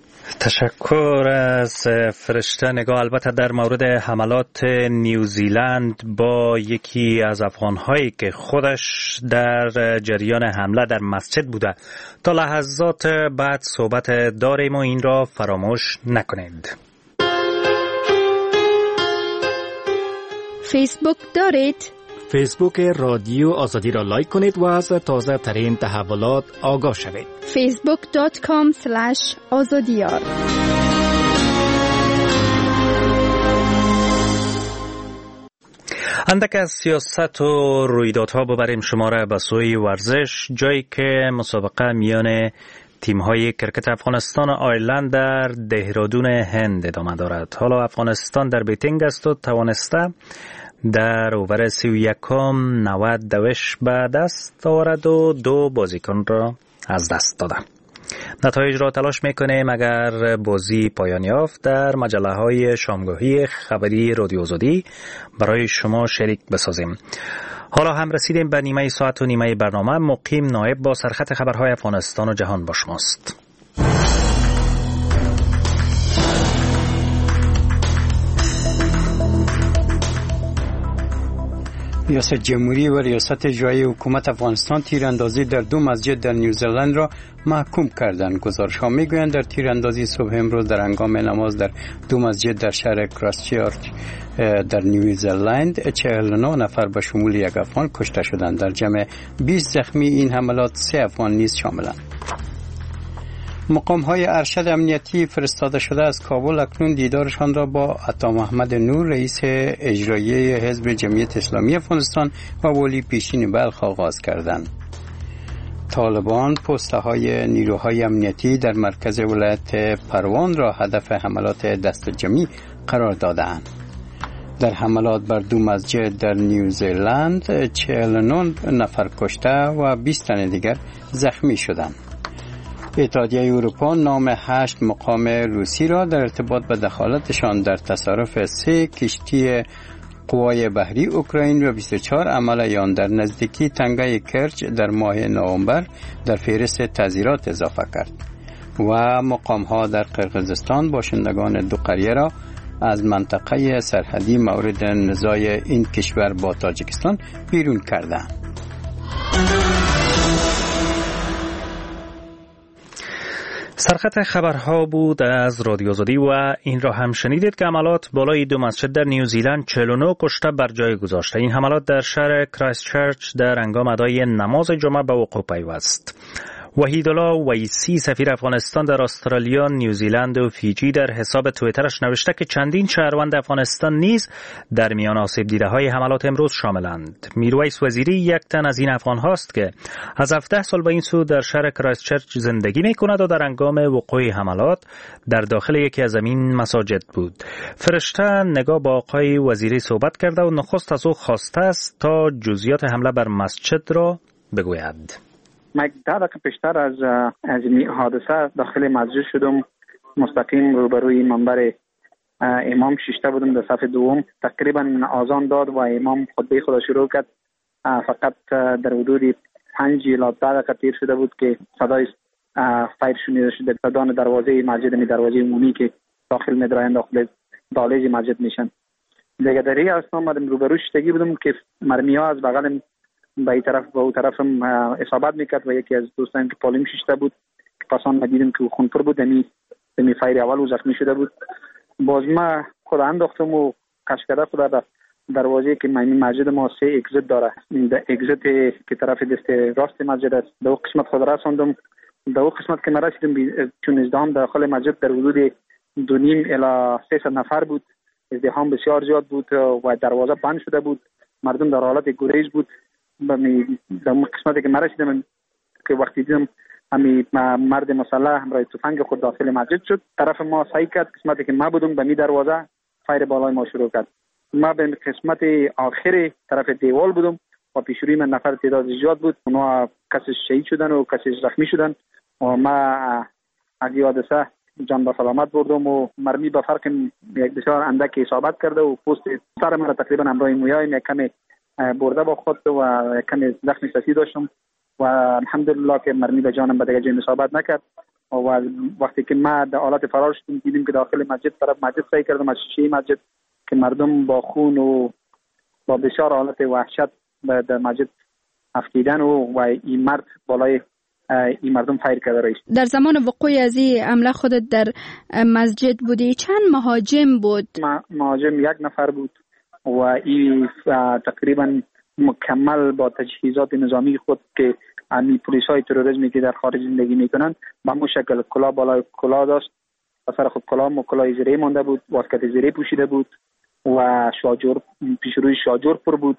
تشکر از فرشته نگاه. البته در مورد حملات نیوزیلند با یکی از افغانهایی که خودش در جریان حمله در مسجد بوده تا لحظات بعد صحبت داریم و این را فراموش نکنید. فیسبوک دارید؟ فیسبوک رادیو آزادی را لایک کنید و از تازه ترین تحولات آگاه شوید. facebook.com/azadiyar. اندک از سیاست و رویدادها ببریم شما را به سوی ورزش، جایی که مسابقه میان تیم‌های کرکت افغانستان و آیرلند در دهرادون هند ادامه دارد. حالا افغانستان در بیتینگ است و توانسته در اوور 31 90 دوش به دست آورد و 2 بازیکن را از دست داده. نتایج را تلاش میکنیم اگر بازی پایان یافت در مجله‌های شامگاهی خبری رادیو آزادی برای شما شریک بسازیم. حالا هم رسیدیم به نیمه ساعت و نیمه برنامه. مقیم نایب با سرخط خبرهای افغانستان و جهان با شماست. ریاست جمهوری و ریاست اجرایی حکومت افغانستان تیراندازی در 2 مسجد در نیوزلند را محکوم کردند. گزارش‌ها می‌گویند در تیراندازی صبح امروز در هنگام نماز در 2 مسجد در شهر کرایستچرچ در نیوزلند 49 نفر به شمول 1 افغان کشته شدند. در جمع 20 زخمی این حملات 3 افغان نیز شاملند. مقام‌های ارشد امنیتی فرستاده شده از کابل اکنون دیدارشان را با عطا محمد نور رئیس اجرایی حزب جمعیت اسلامی افغانستان و ولی پیشین بلخ آغاز کردند. طالبان پست‌های نیروهای امنیتی در مرکز ولایت پروان را هدف حملات دست جمعی قرار دادند. در حملات بر 2 مسجد در نیوزلند 49 نفر کشته و 20 تن دیگر زخمی شدند. اتحادیه اروپا نام 8 مقام روسی را در ارتباط به دخالتشان در تصرف 3 کشتی قوای بحری اوکراین و 24 عمله آن در نزدیکی تنگه کرچ در ماه نوامبر در فهرست تعزیرات اضافه کرد و مقام‌ها در قرقیزستان باشندگان 2 قریه را از منطقه سرحدی مورد نزاع این کشور با تاجیکستان بیرون کردند. سرخط خبرها بود از رادیو آزادی و این را هم شنیدید که حملات بالای 2 مسجد در نیوزیلند 49 کشته بر جای گذاشته. این حملات در شهر کرایستچرچ در هنگام ادای نماز جمعه به وقوع پیوست. وحیدالله ویسی سفیر افغانستان در استرالیا، نیوزیلند و فیجی در حساب توییترش نوشته که چندین شهروند افغانستان نیز در میان آسیب دیده های حملات امروز شاملند. میرویس وزیری یک تن از این افغان هاست که از 17 سال به این سو در شهر کرایستچرچ زندگی می کند و در هنگام وقوع حملات در داخل یکی از این مساجد بود. فرشته نگاه با آقای وزیری صحبت کرده و نخست از او خواسته است تا جزئیات حمله بر مسجد را بگوید. من 10 دقیقه پیشتر از این حادثه داخل مسجد شدم. مستقیم روبروی منبر امام شیشته بودم در صف دوم. تقریبا آذان داد و امام خطبه خود شروع کرد. فقط در حدود 5 الی 10 دقیقه تیر شده بود که صدای فایر شنیده شد. صدای دروازه مسجد دروازه عمومی که داخل می‌درایند داخل دالج مسجد میشن. دیگه در این اثنا من روبرو شدگی بودم که مرمی‌ها از بغل به این طرف و اون طرف هم اصابت میکرد و یکی از دوستان که پالیم شیشته بود که پاسان دیدم که خونپر بود دمی فایر اول و زخمی شده بود. باز ما خود انداختم و کشکده خود در دروازه که مسجد ما 3 اگزیت داره. این اگزیت که طرف دست راست مسجد است در اون قسمت خود رساندم. در اون قسمت که من رسیدم چون ازدحام داخل مسجد در حدود 2.5 الی 300 نفر بود. ازدحام بسیار زیاد بود و دروازه بند شده بود. مردم در حالت گریز بود. در قسمتی که من رسیدم که وقتی دیدم همی مرد مسلح همراه تفنگ خود داخل مسجد شد. طرف ما سعی کرد قسمتی که ما بودم به می دروازه فایر بالای ما شروع کرد. ما به قسمت آخر طرف دیوال بودم و پیشروی من نفر تعداد زیاد بود. اونا کسی شهید شدن و کسی زخمی شدن و ما اگه حادثه جان به سلامت بردم و مرمی به فرق یک بسیار اندک اصابت کرده و پوست سر من تقریبا همراه مویایم یک کمی برده با خود و کمی زخم سفید داشتم و الحمدلله که مرمی به جانم به دیگه جای اصابت نکرد. و وقتی که ما در حالت فرار شدیم دیدیم که داخل مسجد طرف مسجد سعی کردم از شیشه مسجد که مردم با خون و با بسیار حالت وحشت در مسجد افکیدن و این مرد بالای این مردم فایر کرده رئیس. در زمان وقوع از این حمله خودت در مسجد بودی. چند مهاجم بود؟ مهاجم 1 نفر بود و این تقریبا مکمل با تجهیزات نظامی خود که امی پلیسای تروریسمی که در خارج زندگی میکنن به همون شکل کلاه بالای کلاه داشت و سر خود کلاه و کلاه زیره مانده بود، واسکت زیره پوشیده بود و شاجور پیشروی شاجور پر بود.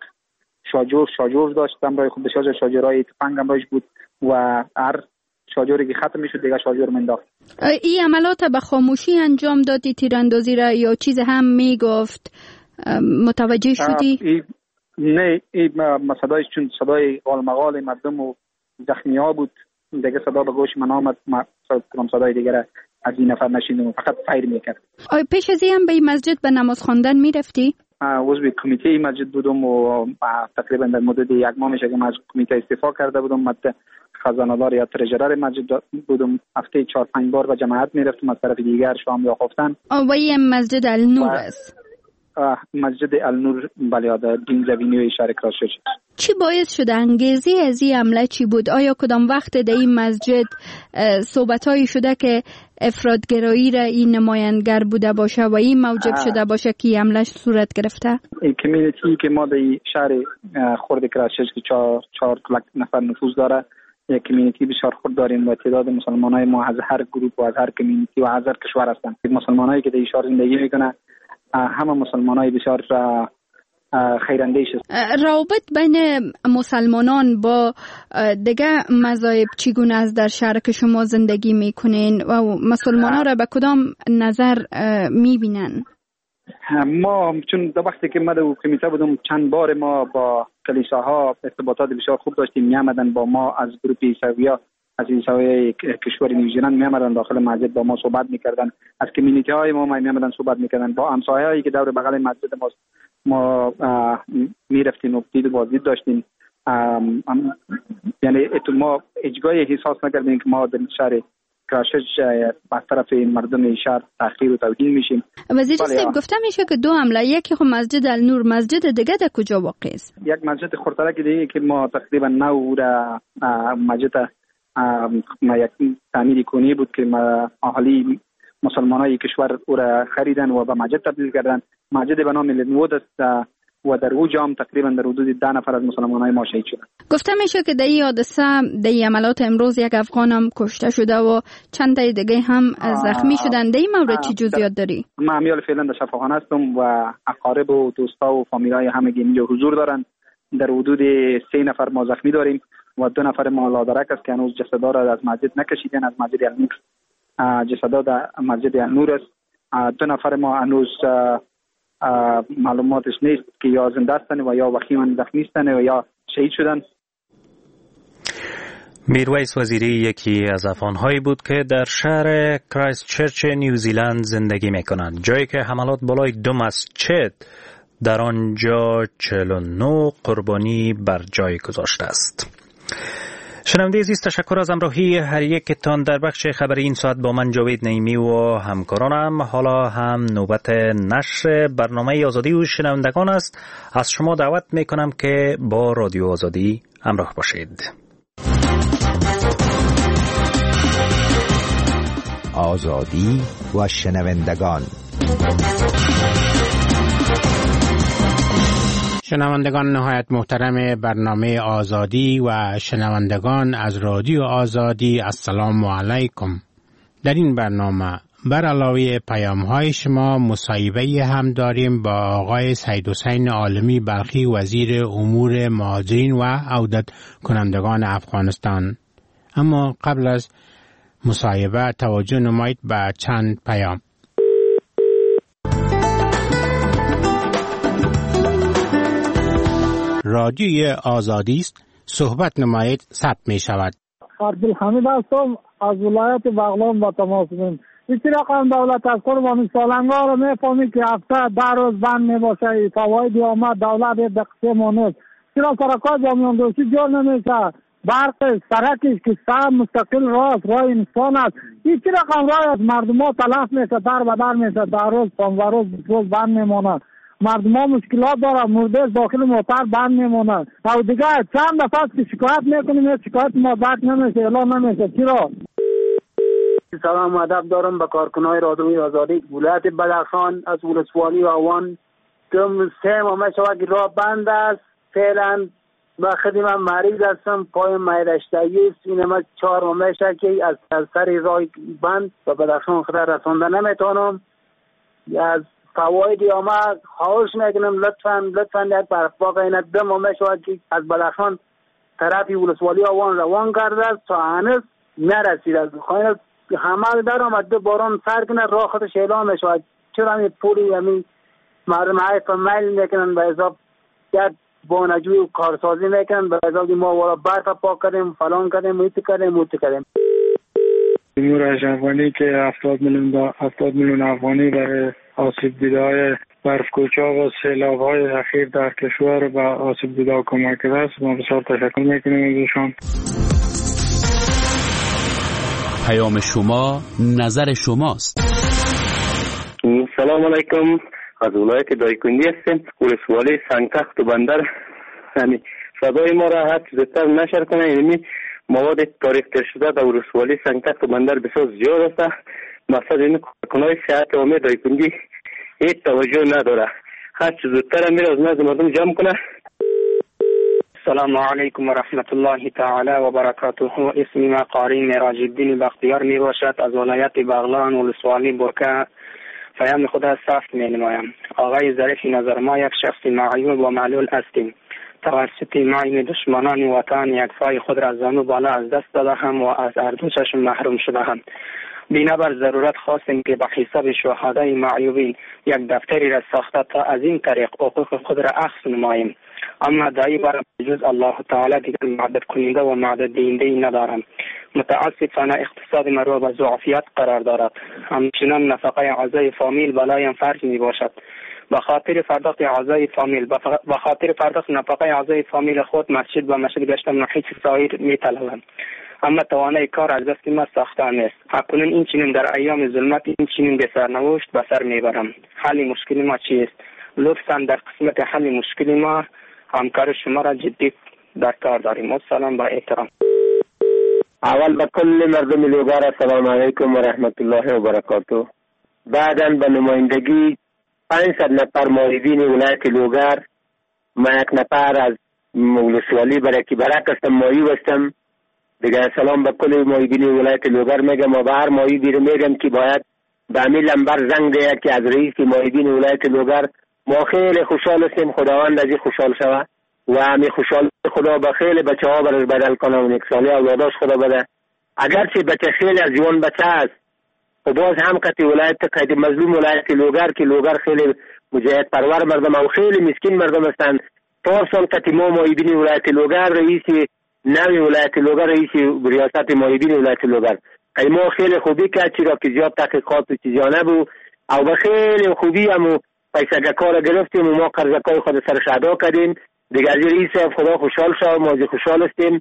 شاجور داشت همراه خود بسیار شاجورای تفنگ همراهش بود و هر شاجوری که ختم میشد دیگه شاجور منداخت. این عملات به خاموشی انجام دادی تیراندازی را یا چیز هم میگفت؟ متوجه شدی؟ نه صدایش چون صدای غالمغال مردم و زخمی ها بود دیگه صدا به گوش من آمد. صدای دیگر از این نفر نشیدم فقط فایر میکرد. پیش از این هم به این مسجد به نماز خواندن میرفتی؟ عضو کمیته این مسجد بودم و تقریبا در مدت 1 ماه میشه که من از کمیته استعفا کرده بودم. من خزانه‌دار یا ترژرر مسجد بودم. هفته 4-5 بار به جماعت میرفتم از طرف دیگر شام یا خفتن. و این مسجد النور است. مسجد النور بله در دین زمینی شهر کرایستچرچ. چی باعث شده؟ انگیزه از این حمله چی بود؟ آیا کدام وقت در این مسجد صحبت‌هایی شده که افراط‌گرایی را این نمایانگر بوده باشه و این موجب شده باشه که حمله صورت گرفته؟ این کمیونیتی که ما در شهر خرد کرایستچرچ که 4 نفر نفوذ داره، یک کمیونیتی بسیار خرد داریم و تعداد مسلمانای ما از هر گروه و از هر کمیونیتی و از هر کشور هستند. مسلمانایی که در این شهر زندگی میکنه همه مسلمانای بسیار خیراندیش است. روابط بین مسلمانان با دیگه مذاهب چگونه است در شهر که شما زندگی میکنین و مسلمانان را به کدام نظر میبینن؟ ما چون در وقتی که ما در کمیته بودم چند بار ما با کلیساها ارتباطات بسیار خوب داشتیم. میامدن با ما از گروه عیسوی‌ها، از عیسوی کشور نیوزیلند میامدن داخل مسجد با ما صحبت میکردن. از کمیونیتی های ما میامدن صحبت میکردن. با همسایه‌هایی که دور بغل مسجد ما میرفتیم و دید و بازدید داشتیم. یعنی ما هیچگاه احساس نکردیم که ما در شهر کرایستچرچ از طرف مردم شهر تحقیر و توهین میشیم. وزیر صاحب گفته میشه که 2 حمله، یکی خب مسجد النور، مسجد دیگه در کجا واقع است؟ یک مسجد خردترک دیگه که ما تقریبا 9 مسجد یک تعمیر کنی بود که اهالی مسلمانای کشور او را خریدن و به مسجد تبدیل کردن. مسجد به نام لنوود است و در او جام تقریبا در حدود 10 نفر از مسلمانای ما شهید شدند. گفته میشه که در این حادثه، در این عملات امروز یک افغان هم کشته شده و چند تا دیگه هم زخمی شدند. در این مورد چی جزئیات داری؟ من امیال فعلا در شفاخانه هستم و اقارب و دوستا و فامیلای همگی اینجا حضور دارن. در حدود 3 نفر ما زخمی داریم و 2 نفر ما لادرک است که هنوز جسدا را از مسجد نکشیدن. از مسجد النور جسدا در مسجد النور است. 2 نفر ما هنوز معلوماتش نیست که یا زنده هستند و یا وخیما زخمی هستند و یا شهید شدند. میرویس وزیری یکی از افغان‌هایی بود که در شهر کرایستچرچ نیوزیلند زندگی می‌کنند، جایی که حملات بالای 2 مسجد در آنجا 49 قربانی بر جای گذاشته است. شنونده عزیز، تشکر از همراهی هر یکتان در بخش خبری این ساعت با من جاوید نعیمی و همکارانم. حالا هم نوبت نشر برنامه آزادی و شنوندگان است. از شما دعوت میکنم که با رادیو آزادی همراه باشید. آزادی و شنوندگان. شنوندگان نهایت محترم برنامه آزادی و شنوندگان از رادیو آزادی، السلام علیکم. در این برنامه بر علاوه پیام‌های شما مصاحبه هم داریم با آقای سید حسین عالمی بلخی، وزیر امور مهاجرین و عودت کنندگان افغانستان. اما قبل از مصاحبه توجه نمایید به چند پیام. رادیوی آزادی است، صحبت نمایید، ثبت می شود. عبدالحمید هستم از ولایت بغلان با تماس می‌گیرم. این رقم دولت از قربانی سالنگا رو میفهمی که هفته 10 روز بند میباشه. فواید آمد دولت دقیقه مونست. چرا سرکار جامعه دوستی جور نمیشه؟ برق سرکش که سر مستقل راست راه انسان است. این رقم راه از مردم ها تلف میشه، در بدر میشه، 10 روز 15 روز بند میمونه. مردم ها مشکلات دارن، مرده داخل موتر بند میمونن. او دیگه چند دفعه است که شکایت میکنیم، شکایت ما بعد نمیشه، اعلان نمیشه. چرا؟ سلام و ادب دارم به کارکنای رادیوی آزادی ولایت بدخشان از ولسوالی آوان. 3 ماه شود که راه بند است. فعلا با خدمت مریض هستم، پای معده‌ای است. اینم 4 ماه شد که از سر راه بند و بدخشان خود رسانده نمیتونم. از فواید آمد خواهش میکنم لطفاً یک برفاق اینا 2 ماه شد که از بدخشان طرفی ولسوالی آوان روان کرده تا هنوز نرسید. از خواهیم همه در آمده باران سر کنه راه خودش اعلام میشود. چرا همین پولی همین مردم حیف میل میکنن به حساب یک بانجوی و کارسازی میکنن به حساب ما وارا برف پاک کردیم فلان کردیم موت کردیم. امور اشرفانی که 70 میلیون افغانی برای آسیب دیده‌های برف‌کوچا و سیلاب‌های اخیر در کشور به آسیب دیده‌ها کمک کرده است. ما بسیار تشکر میکنیم از ایشان. پیام شما نظر شماست. سلام علیکم. از ولایت دایکنی هستیم. ولسوالی سنگتخت و بندر همین صدای ما را هر چیز زودتر نشر کنه. یعنی مواد تاریخ شده در ولسوالی سنگتخت و بندر بسیار زیاد است. مثلا این کارکنای صحت عامه دایکنی هیچ توجه نداره. هر چیز زودتر میره از نزد مردم جمع کنه. السلام علیکم و رحمت الله تعالی و برکاته. اسمی ما قاری معراج الدین بختیار می باشد. از ولایت بغلان ولسوالی برکه پیام خدا صفت می نمایم. آقای ظریف نظر ما یک شخص معیوب و معلول هستیم. توسط معین دشمنان وطن یک پای خود را از زانو بالا از دست داده هم و از هر دو چشم محروم شده هم. بنابر ضرورت خواستیم که به حساب شهدای معیوبین یک دفتری را ساخته تا از این طریق حقوق خود را اخذ نماییم. اما دایی برای جز الله تعالی دیگر معدد کننده و معدد دهنده ندارم. متاسفانه اقتصاد ما رو به ضعفیت قرار دارد. همچنان نفقه اعضای فامیل بلایم فرض می باشد. به خاطر پرداخت اعضای فامیل به خاطر پرداخت نفقه اعضای فامیل خود مسجد و مسجد گشتم نحیف سایر می طلبم. اما توانای کار از دست ما ساخته نیست. اکنون این چنین در ایام ظلمت این چنین به سرنوشت به سر میبرم. حل مشکل ما چیست؟ لطفاً در قسمت حل مشکل ما همکار شما را جدی در کار داریم. السلام با احترام. اول به کل مردم لوگار السلام علیکم و رحمت الله و برکاته. بعداً به نمایندگی 500 نفر معیدین ولایت لوگار ما یک نفر از ولسوالی برک هستم معیوب هستم. دیگه سلام به کل معیدین ولایت لوگار میگم و به هر معیدی رو میگم که باید به همین لمبر زنگ ده که از رئیس معیدین ولایت لوگار ما خیلی خوشحال هستیم. خداوند از این خوشحال شوه و همین خوشحال خدا به خیلی بچه ها برش بدل کنه و یک سالی اولاداش خدا بده. اگرچه بچه خیلی از جوان بچه است و باز هم قطعی ولایت قید مظلوم ولایت لوگار که لوگار خیلی مجاهد پرور مردم و خیلی مسکین مردم هستند. 4 سال قطعی ما معیدین ولایت لوگار رئیس نوی ولایت لوگار رئیس ریاست معیدین ولایت لوگار ما خیلی خوبی کرد چرا که زیاد تحقیقات و چیزی نبود او به خیلی خوبی هم پیسه کار گرفتیم و ما قرضکای خود سرش ادا کردیم. دیگه از رئیس خدا خوشحال شد ما خوشحال هستیم.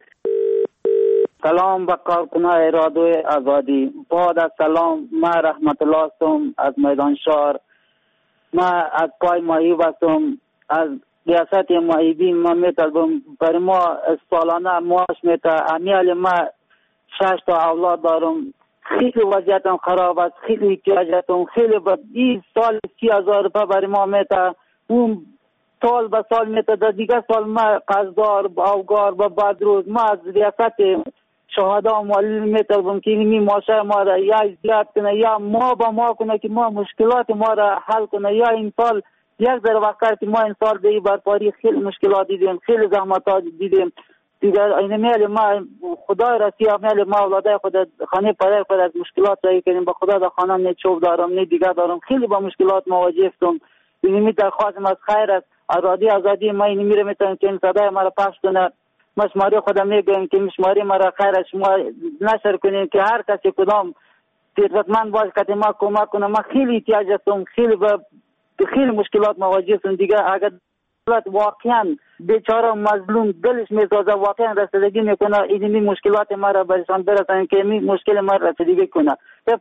سلام به کارکنای رادیو آزادی. بعد از سلام ما رحمت الله هستم از میدان شهر. ما از پای معیوب هستم. از ریاست معیدین ما میطلبم برای ما سالانه معاش میده. امیال ما 6 تا اولاد دارم. خیلی وضعیتم خراب است. خیلی احتیاجاتم خیلی بد. این سال 30,000 روپیه برای ما میده. اون سال به سال میده. در دیگه سال ما قصدار اوگار و بعد روز ما از ریاست شهدا معلم میطلبم که این معاشه ما را یا زیاد کنه یا ما با ما کنه که ما مشکلات ما را حل کنه. یا این سال یک در وقت که ما این سال دیگه برپاری خیلی مشکلات دیدیم خیلی زحمات دیدیم. دیگر این میل ما خدای رسی میل ما اولادای خود خانه پدر از مشکلات رایی کنیم. با خدا در خانه نه چوب دارم نه دیگه دارم. خیلی با مشکلات مواجه هستم. این درخواستم از خیر است رادیو آزادی ما این میره میتونم که این صدای ما را پخش کنه. ما شماره خودم میگم که شماره ما را خیر شما نشر کنیم که هر کسی کدام ثروتمند باشه که ما کمک کنه. ما خیلی احتیاج هستم. خیلی مشکلات مواجه هستم. دیگه اگر واقعا بیچاره مظلوم دلش میسازه واقعا رسیدگی میکنه این مشکلات ما را برشان برسن که این مشکل ما رسیدگی کنه.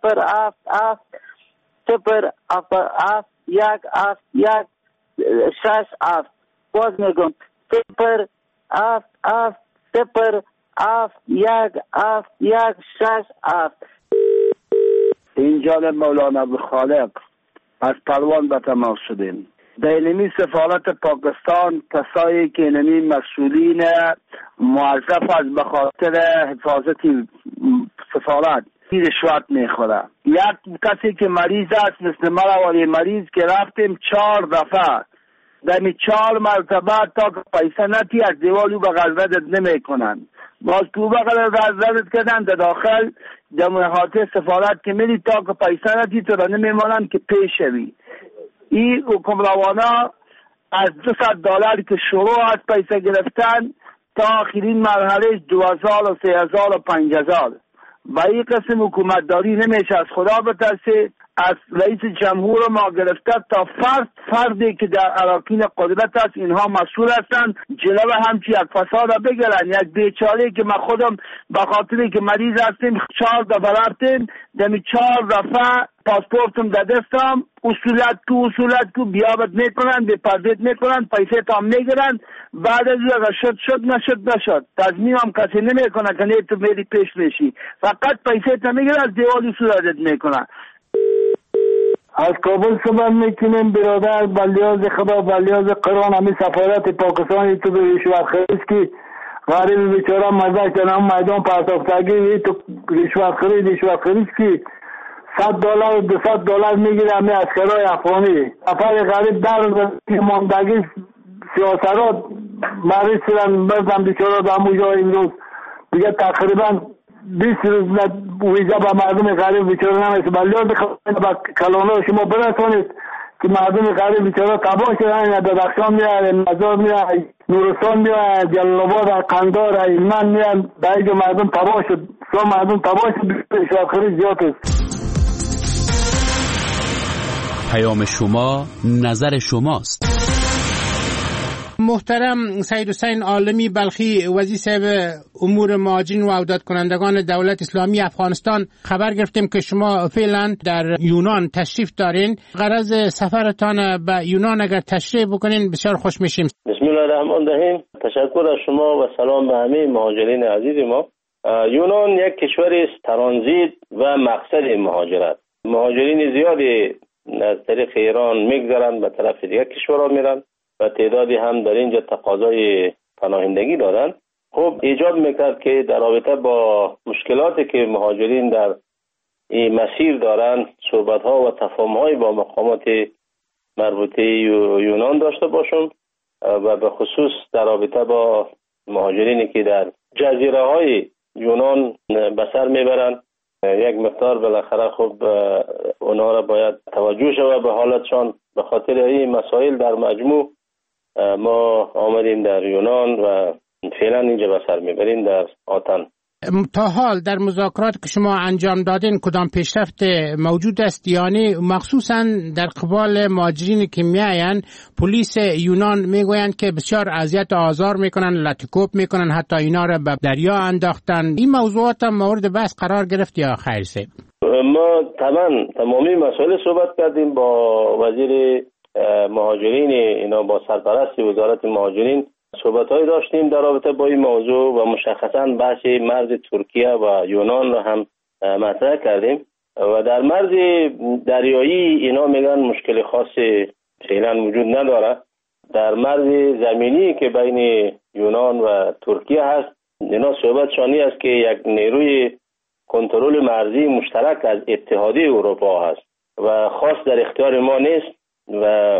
0-7-0-1-1-6-7 باز میگم 0-7-0-1-1-1-6-7. اینجا مولانا ابوخالق از پروان به تماس شدیم. در اینمی سفارت پاکستان کسایی که اینمی مسئولین موظف از به خاطر حفاظت سفارت رشوت میخوره. یک کسی که مریض است مثل مرا ولی مریض که رفتیم 4 دفعه دمی 4 مرتبه تا که پیسه نتی از دیوالو به غزدت نمی کنن. باز تو بقیل غزدت کردن در داخل جمعیت سفارت که میری تا که پیسه نتی تو را نمی مانن که پیش شوی. این حکمروانا از $200 که شروع از پیسه گرفتن تا آخرین مرحله 2,000 و 3,000 و 5,000. با این قسم حکومتداری نمیشه از خدا بترسه. از رئیس جمهور ما گرفته تا فردی که در اراکین قدرت است اینها مسئول هستند جلو همچی یک فساد بگیرن. یک بیچاره که ما خودم به خاطری که مریض هستیم 4 دفعه رفتیم دمی 4 دفعه پاسپورتم در دستم اصولت کو بیابت میکنن به پردیت میکنن پیسه تام میگیرن بعد از اگر شد نشد تضمین هم کسی نمیکنه که نه تو میری پیش میشی فقط پیسه تا میگیرن از دیوالی صورتت میکنن. از کابل صبح میکنیم برادر بلیاز خدا بلیاز قرآن همی سفارت پاکستانی تو به رشوت خریز کی غریب بیچاره مزاک جنام میدان پرتافتگی تو رشوت خریز کی $100 $200 میگیره همی اسکرهای افغانی افر غریب در ماندگی سیاسرات مریض شدن بردن بیچاره در همونجا امروز دیگه تقریبا 20 روز ویزا به مردم غریب بیچاره نمیشه بلیاز با کلانه شما برسونید که مردم غریب بیچاره تباه شدن بدخشان میاد مزار میاد نورستان میاد جلال‌آباد قندار ایمن میاد باید مردم تباه شد مردم تباه شد شاخری زیاد است. پیام شما نظر شماست. محترم سید حسین عالمی بلخی وزیر صاحب امور مهاجرین و عودت کنندگان دولت اسلامی افغانستان خبر گرفتیم که شما فعلا در یونان تشریف دارین. غرض سفرتان به یونان اگر تشریف بکنین بسیار خوش میشیم. بسم الله الرحمن الرحیم. تشکر از شما و سلام به همه مهاجرین عزیز ما. یونان یک کشوری است ترانزیت و مقصد مهاجرت. مهاجرین زیادی از طریق ایران میگذرن به طرف دیگر کشورها میرن و تعدادی هم در اینجا تقاضای پناهندگی دارن. خب ایجاد میکرد که در رابطه با مشکلاتی که مهاجرین در این مسیر دارن صحبت‌ها و تفاهم‌های با مقامات مربوطه یونان داشته باشم و به خصوص در رابطه با مهاجرینی که در جزیره‌های یونان به سر میبرن یک مقدار بالاخره خب اونا را باید توجه شود به حالتشان. به خاطر این مسائل در مجموع ما آمدیم در یونان و فعلا اینجا به سر میبریم در آتن. تا حال در مذاکرات که شما انجام دادین کدام پیشرفت موجود است؟ یعنی مخصوصا در قبال مهاجرین که میاین پلیس یونان میگویند که بسیار اذیت و آزار میکنن، لطیکوب میکنن، حتی اینا را به دریا انداختن. این موضوعات هم مورد بحث قرار گرفت یا خیر سه؟ ما تمامی مسائل صحبت کردیم با وزیر مهاجرین اینا با سرپرست وزارت مهاجرین صحبت‌های داشتیم در رابطه با این موضوع و مشخصاً بحث مرز ترکیه و یونان را هم مطرح کردیم و در مرز دریایی اینا میگن مشکل خاصی فعلا وجود نداره. در مرز زمینی که بین یونان و ترکیه هست اینا صحبتشانی است که یک نیروی کنترل مرزی مشترک از اتحادیه اروپا هست و خاص در اختیار ما نیست و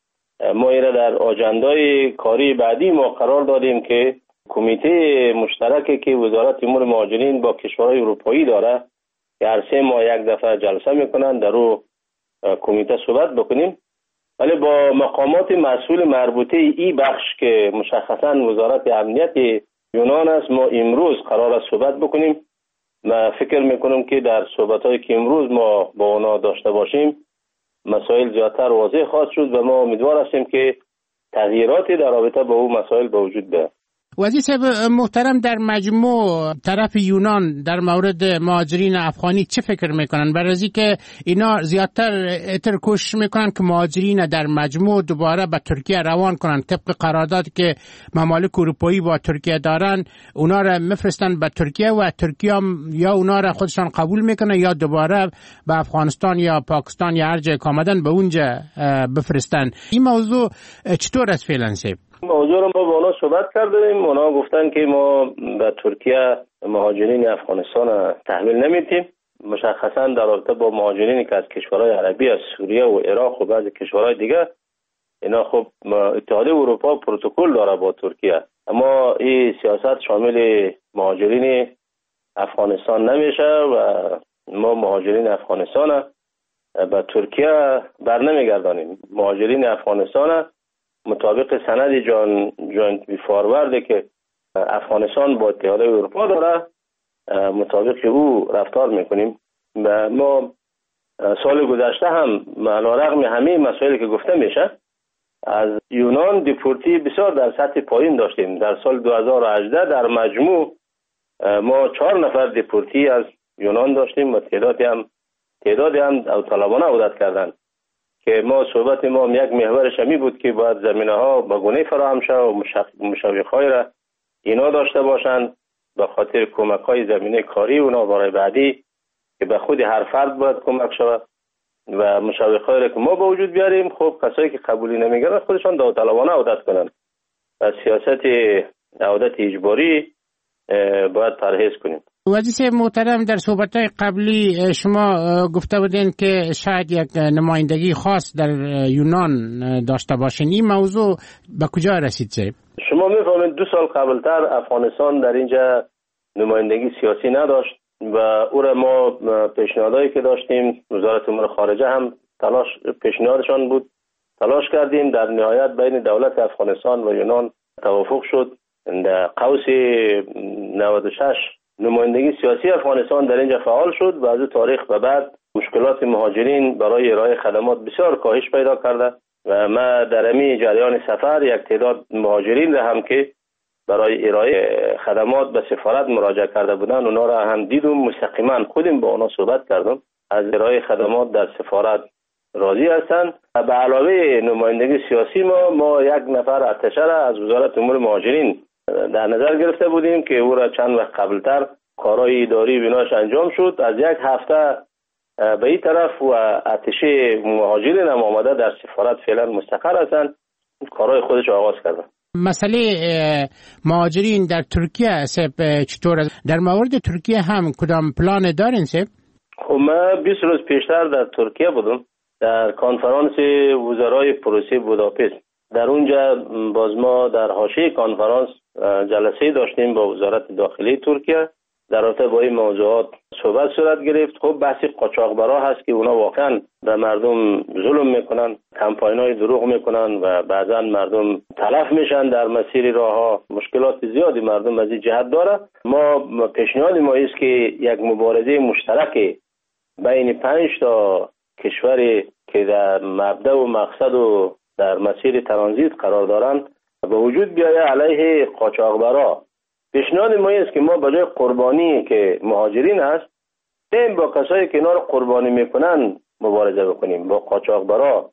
ما ایره در آجندای کاری بعدی ما قرار دادیم که کمیته مشترکی که وزارت امور مهاجرین با کشورهای اروپایی داره که هر 3 ماه یک دفعه جلسه میکنن در او کمیته صحبت بکنیم. ولی با مقامات مسئول مربوطه ای بخش که مشخصا وزارت امنیت یونان است ما امروز قرار است صحبت بکنیم. من فکر میکنم که در صحبت‌هایی که امروز ما با اونا داشته باشیم مسائل زیادتر واضح خواهد شد و ما امیدوار هستیم که تغییراتی در رابطه با اون مسائل به وجود بیاد. وزیر صاحب محترم در مجموع طرف یونان در مورد مهاجرین افغانی چه فکر میکنن؟ برای که اینا زیادتر اترکش میکنن که مهاجرین در مجموع دوباره به ترکیه روان کنن طبق قراردادی که ممالک اروپایی با ترکیه دارن اونا را میفرستن به ترکیه و ترکیه یا اونا را خودشان قبول میکنه یا دوباره به افغانستان یا پاکستان یا هر جای که آمدن به اونجا بفرستن. این موضوع چطور است فعلا صاحب؟ موضوع رو ما با اونا صحبت کردیم. اونا گفتن که ما به ترکیه مهاجرین افغانستان تحویل نمیدیم. مشخصا در رابطه با مهاجرینی که از کشورهای عربی از سوریه و عراق و بعضی کشورهای دیگه اینا خب اتحادیه اروپا پروتکل داره با ترکیه اما این سیاست شامل مهاجرین افغانستان نمیشه و ما مهاجرین افغانستان به ترکیه بر نمیگردانیم. مهاجرین افغانستان مطابق سند جوینت بی فاروردی که افغانستان با اتحادیه اروپا داره مطابق او رفتار میکنیم و ما سال گذشته هم علیرغم همه مسائلی که گفته میشه از یونان دیپورتی بسیار در سطح پایین داشتیم. در سال 2018 در مجموع ما 4 نفر دیپورتی از یونان داشتیم و تعدادی هم داوطلبانه عودت کردند که ما صحبت ما یک محورش همی بود که باید زمینه ها به گونه فراهم شد و مشوق‌های را اینا داشته باشند به خاطر کمک های زمینه کاری اونا برای بعدی که به خود هر فرد باید کمک شود و مشوق‌های را که ما به وجود بیاریم. خب کسایی که قبولی نمیگیرن خودشان داوطلبانه عودت کنند. از سیاست عودت اجباری باید پرهیز کنیم. وزیر محترم، در صحبت‌های قبلی شما گفته بودین که شاید یک نمایندگی خاص در یونان داشته باشین. این موضوع به کجا رسید صاحب؟ شما می‌فهمید 2 سال قبلتر افغانستان در اینجا نمایندگی سیاسی نداشت و او را ما پیشنهادایی که داشتیم وزارت امور خارجه هم پیشنهادشان بود تلاش کردیم. در نهایت بین دولت افغانستان و یونان توافق شد. در قوس 96 نمایندگی سیاسی افغانستان در اینجا فعال شد و از اون تاریخ به بعد مشکلات مهاجرین برای ارائه خدمات بسیار کاهش پیدا کرده و ما در همین جریان سفر یک تعداد مهاجرین را هم که برای ارائه خدمات به سفارت مراجعه کرده بودن اونا را هم دیدم، مستقیما خودم با اونا صحبت کردم. از ارائه خدمات در سفارت راضی هستند. به علاوه نمایندگی سیاسی ما 1 نفر ارتشه را از وزارت امور مهاجرین در نظر گرفته بودیم که او را چند وقت قبلتر کارهای اداری بناش انجام شد. از 1 هفته به این طرف و ارتش مهاجرین هم آمده در سفارت فعلا مستقر هستند، کارهای خودش آغاز کردن. مسئله مهاجرین در ترکیه چطور؟ در مورد ترکیه هم کدام پلان دارین سب؟ خب من 20 روز پیشتر در ترکیه بودم در کنفرانس وزرای پروسه بوداپست. در اونجا باز ما در حاشیه کنفرانس جلسه داشتیم با وزارت داخلی ترکیه در رابطه با این موضوعات صحبت صورت گرفت. خب بحث قاچاقبرا هست که اونا واقعا به مردم ظلم میکنن، کمپاینای دروغ میکنن و بعضا مردم تلف میشن در مسیر راهها. مشکلات زیادی مردم از این جهت داره. ما پیشنهاد ما است که یک مبارزه مشترک بین 5 تا کشوری که در مبدا و مقصد و در مسیر ترانزیت قرار دارند به وجود بیاید علیه قاچاقبرا. پیشنهاد ما است که ما به جای قربانی که مهاجرین است بریم با کسایی که اینا رو قربانی میکنن مبارزه بکنیم. با قاچاقبرا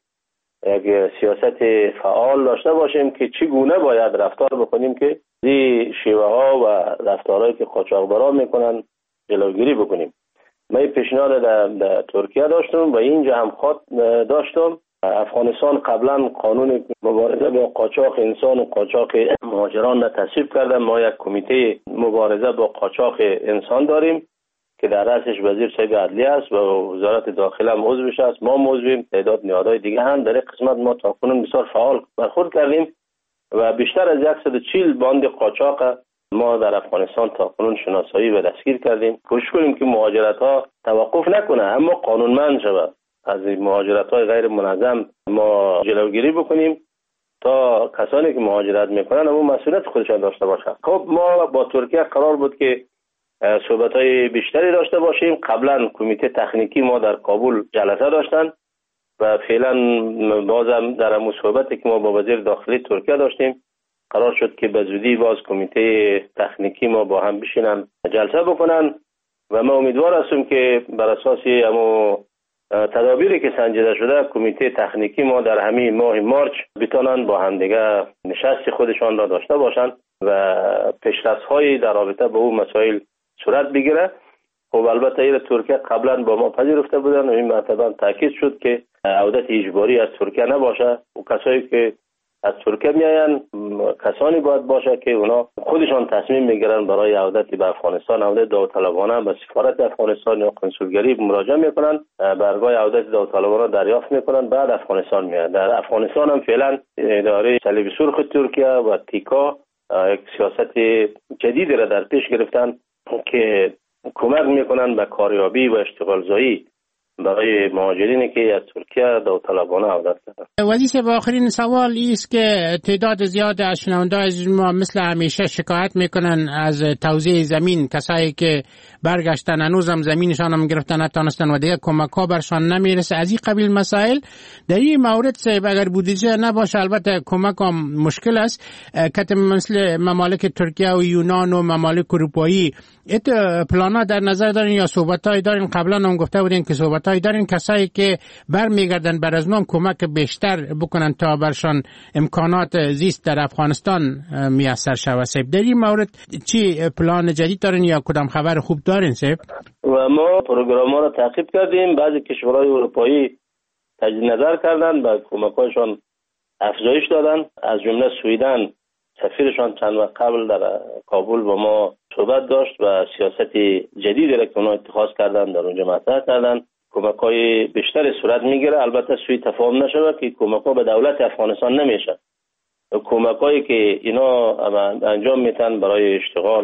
یک سیاست فعال داشته باشیم که چگونه باید رفتار بکنیم که این شیوه ها و رفتارهایی که قاچاقبرا میکنن جلوگیری بکنیم. من پیشنهاد در ترکیه داشتم و اینجا هم خود داشتم. افغانستان قبلا قانون مبارزه با قاچاق انسان و قاچاق مهاجران را تصویب کرده. ما یک کمیته مبارزه با قاچاق انسان داریم که در رأسش وزیر صاحب عدلیه است و وزارت داخله هم عضوش است. ما عضویم، تعداد نهادهای دیگه هم در این قسمت ما تاکنون بسیار فعال برخورد کردیم و بیشتر از 140 باند قاچاق ما در افغانستان تاکنون شناسایی و دستگیر کردیم. کوشش کنیم که مهاجرت ها توقف نکنه اما قانونمند شود. از مهاجرت‌های غیر منظم ما جلوگیری بکنیم تا کسانی که مهاجرت میکنن اما مسئولیت خودشان داشته باشند. خب ما با ترکیه قرار بود که صحبت‌های بیشتری داشته باشیم. قبلا کمیته تکنیکی ما در کابل جلسه داشتن و فعلا بازم در همون صحبتی که ما با وزیر داخلی ترکیه داشتیم قرار شد که به زودی باز کمیته تکنیکی ما با هم بشینن جلسه بکنن و ما امیدوار هستیم که بر اساس همون تدابیری که سنجیده شده کمیته تکنیکی ما در همین ماه مارچ بتونن با هم دیگه نشست خودشان را داشته باشند و پیشرفت‌هایی در رابطه با اون مسائل صورت بگیره. خب البته این ترکیه قبلا با ما پذیرفته بودن و این مرتبه تاکید شد که عودت اجباری از ترکیه نباشه و کسایی که از ترکیه میاین کسانی باید باشه که اونا خودشان تصمیم میگیرن برای عودت به افغانستان عودت داوطلبانه به سفارت افغانستان یا کنسولگری مراجعه میکنن، برگاه عودت داوطلبانه دریافت میکنن، بعد افغانستان میاد. در افغانستان هم فعلا اداره صلیب سرخ ترکیه و تیکا یک سیاست جدیدی را در پیش گرفتن که کمک میکنن به کاریابی و اشتغال زایی برای مهاجرینی که از ترکیه داوطلبانه عودت کردند. وزیر صاحب، آخرین سوال است که تعداد زیاد از شنوندگان از ما مثل همیشه شکایت میکنن از توزیع زمین. کسایی که برگشتن هنوزم زمینشان هم گرفتن نتونستن و دیگه کمک ها برشان نمیرسه. از این قبیل مسائل در این مورد صاحب اگر بودجه نباشه البته کمک هم مشکل است. که مثل ممالک ترکیه و یونان و ممالک اروپایی ایت پلانا در نظر دارین یا صحبتایی دارین؟ قبلا هم گفته بودین که صحبتایی دارین کسایی که برمیگردن بر از ما کمک بیشتر بکنن تا برشان امکانات زیست در افغانستان میسر شود. صاحب در این مورد چی پلان جدید دارین یا کدام خبر خوب دارین صاحب؟ و ما پروگرام ها را تعقیب کردیم. بعضی کشورهای اروپایی تجدید نظر کردن و کمک‌هایشان افزایش دادن. از جمله سوئیدن سفیرشان چند وقت قبل در کابل با ما صحبت داشت و سیاست جدیدی را که اونها اتخاذ کردن در اونجا مطرح کردن. کمک‌های بیشتر صورت میگیره. البته سوی تفاهم نشود که کمک‌ها به دولت افغانستان نمیشه. کمک‌هایی که اینا انجام میتن برای اشتغال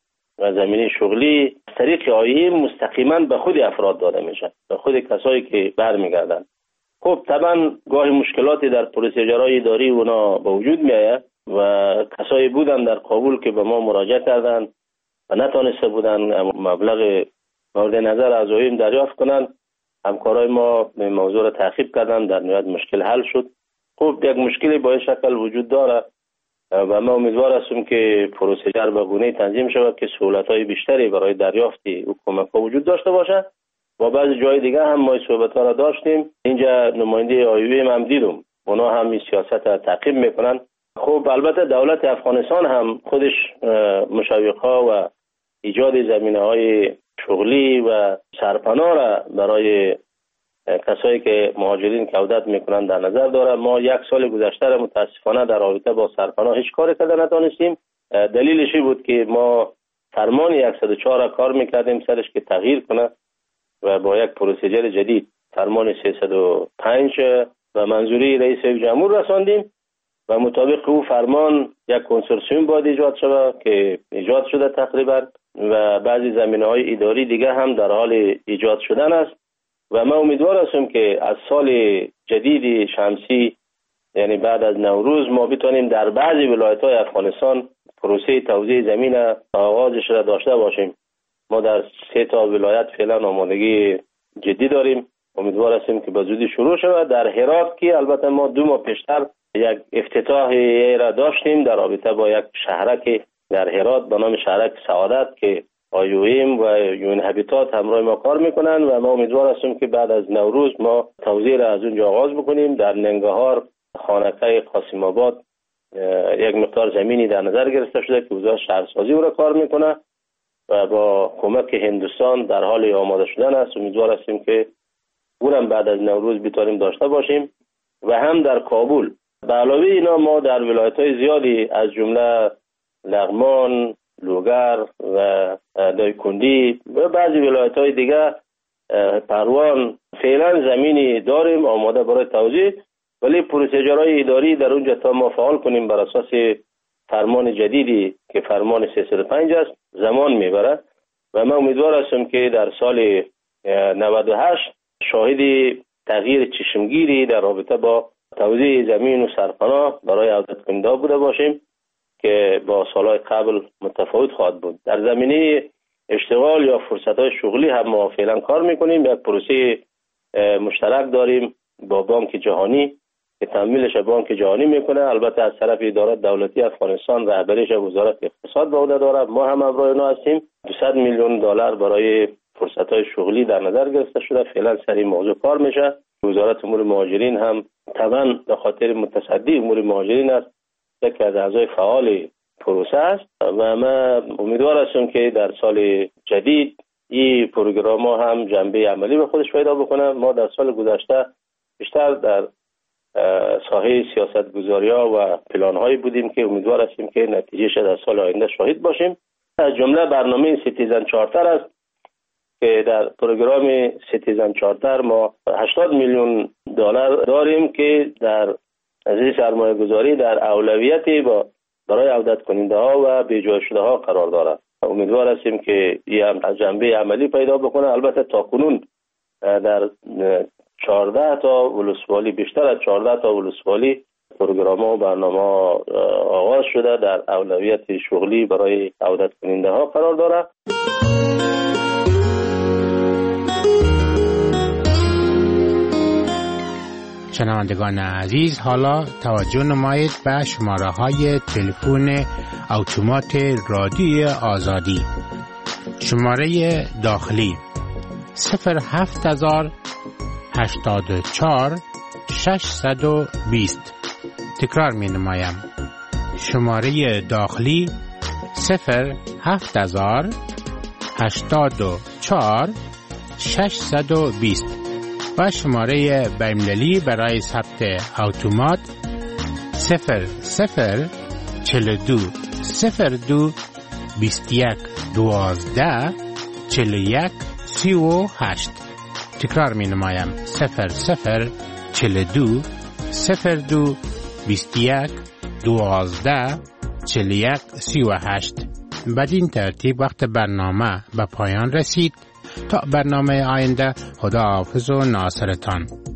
و زمینه شغلی از طریق آیین مستقیما به خود افراد داده میشه، به خود کسایی که برمیگردن. خب طبعا گاهی مشکلاتی در پروسیجرهای اداری اونا به وجود میآید و کسایی بودن در کابل که به ما مراجعه کردن و نتونسته بودن مبلغ مورد نظر از آیین دریافت کنن. همکارای ما این موضوع را تعقیب کردن، در نهایت مشکل حل شد. خب یک مشکلی با این شکل وجود داره و ما امیدوار هستیم که پروسیجر به گونه‌ای تنظیم شود که سهولت‌های بیشتری برای دریافت کمک‌ها وجود داشته باشه. و بعضی جای دیگه هم ما صحبت‌ها را داشتیم. اینجا نماینده آیوی هم دیدم، اونا هم این سیاست را تعقیب میکنن. خب البته دولت افغانستان هم خودش مشوق‌ها و ایجاد زمینه‌های شغلی و سرپناه را برای کسایی که مهاجرین که عودت میکنن در نظر داره. ما یک سال گذشته متاسفانه در رابطه با سرپناه هیچ کاری کرده نتونستیم. دلیلش بود که ما فرمان 104 کار میکردیم سرش که تغییر کنه و با یک پروسیجر جدید فرمان 305 و منظوری رئیس جمهور رساندیم و مطابق او فرمان یک کنسورسیوم باید ایجاد شود که ایجاد شده تقریبا و بعضی زمینه‌های اداری دیگه هم در حال ایجاد شدن است و ما امیدوار هستیم که از سال جدید شمسی یعنی بعد از نوروز ما بتونیم در بعضی ولایت‌های افغانستان پروسه توزیع زمین آغازش را داشته باشیم. ما در 3 تا ولایت فعلا آمادگی جدی داریم. امیدوار هستیم که به زودی شروع شود. در هرات که البته ما 2 ماه پیشتر یک افتتاحی را داشتیم در رابطه با یک شهرک در هرات به نام شهرک سعادت که آیویم و یون هابیتات همراه ما کار میکنن و ما امیدوار هستیم که بعد از نوروز ما توزیع را از اونجا آغاز بکنیم. در ننگهار خانقه قاسم آباد یک مقدار زمینی در نظر گرفته شده که وزارت شهرسازی او را کار میکنه و با کمک هندوستان در حال آماده شدن است. امیدوار هستیم که اونم بعد از نوروز بتونیم داشته باشیم. و هم در کابل به علاوه اینا ما در ولایت‌های زیادی از جمله لغمان، لوگر و دایکندی و بعضی ولایت‌های دیگه پروان فعلا زمینی داریم آماده برای توزیع، ولی پروسیجرهای اداری در اونجا تا ما فعال کنیم بر اساس فرمان جدیدی که فرمان 305 است زمان میبره و من امیدوار هستم که در سال 98 شاهد تغییر چشمگیری در رابطه با توزیع زمین و سرپناه برای عودت کننده بوده باشیم که با سالهای قبل متفاوت خواهد بود. در زمینه اشتغال یا فرصت‌های شغلی هم ما فعلا کار میکنیم. یک پروسه مشترک داریم با بانک جهانی که تمویلش بانک جهانی میکنه. البته از طرف اداره دولتی افغانستان رهبریش وزارت اقتصاد به عهده داره. ما هم همراه اونا هستیم. 200 میلیون دلار برای فرصت‌های شغلی در نظر گرفته شده. فعلا سر این موضوع کار میشه. وزارت امور مهاجرین هم طبعا به خاطر متصدی امور مهاجرین است یکی از اعضای فعال پروسه است و من امیدوار هستم که در سال جدید این پروگرام ها هم جنبه عملی به خودش پیدا بکنه. ما در سال گذشته بیشتر در ساحه سیاست گذاری ها و پلان هایی بودیم که امیدوار هستیم که نتیجهش در سال آینده شاهد باشیم. از جمله برنامه سیتیزن چارتر است که در پروگرام سیتیزن چارتر ما 80 میلیون دلار داریم که در از سرمایه گذاری در اولویت برای عودت کننده ها و بیجای شده ها قرار دارد. امیدوار هستیم که این هم جنبه عملی پیدا بکنه. البته تا کنون در 14 تا ولسوالی، بیشتر از 14 تا ولسوالی پروگرام و برنامه آغاز شده در اولویت شغلی برای عودت کننده ها قرار داره. شنوندگان عزیز، حالا توجه نمایید به شماره های تلفن اتومات رادیوی آزادی. شماره داخلی 07084 620. تکرار می نمایم. شماره داخلی 07084 620 و شماره بین‌المللی برای ثبت اتومات 0042 02 21 12 41 38. تکرار می نمایم. 0042 02 21 12 41 38. بدین ترتیب وقت برنامه به پایان رسید. تا برنامه آینده، خدا حافظ و ناصرتان.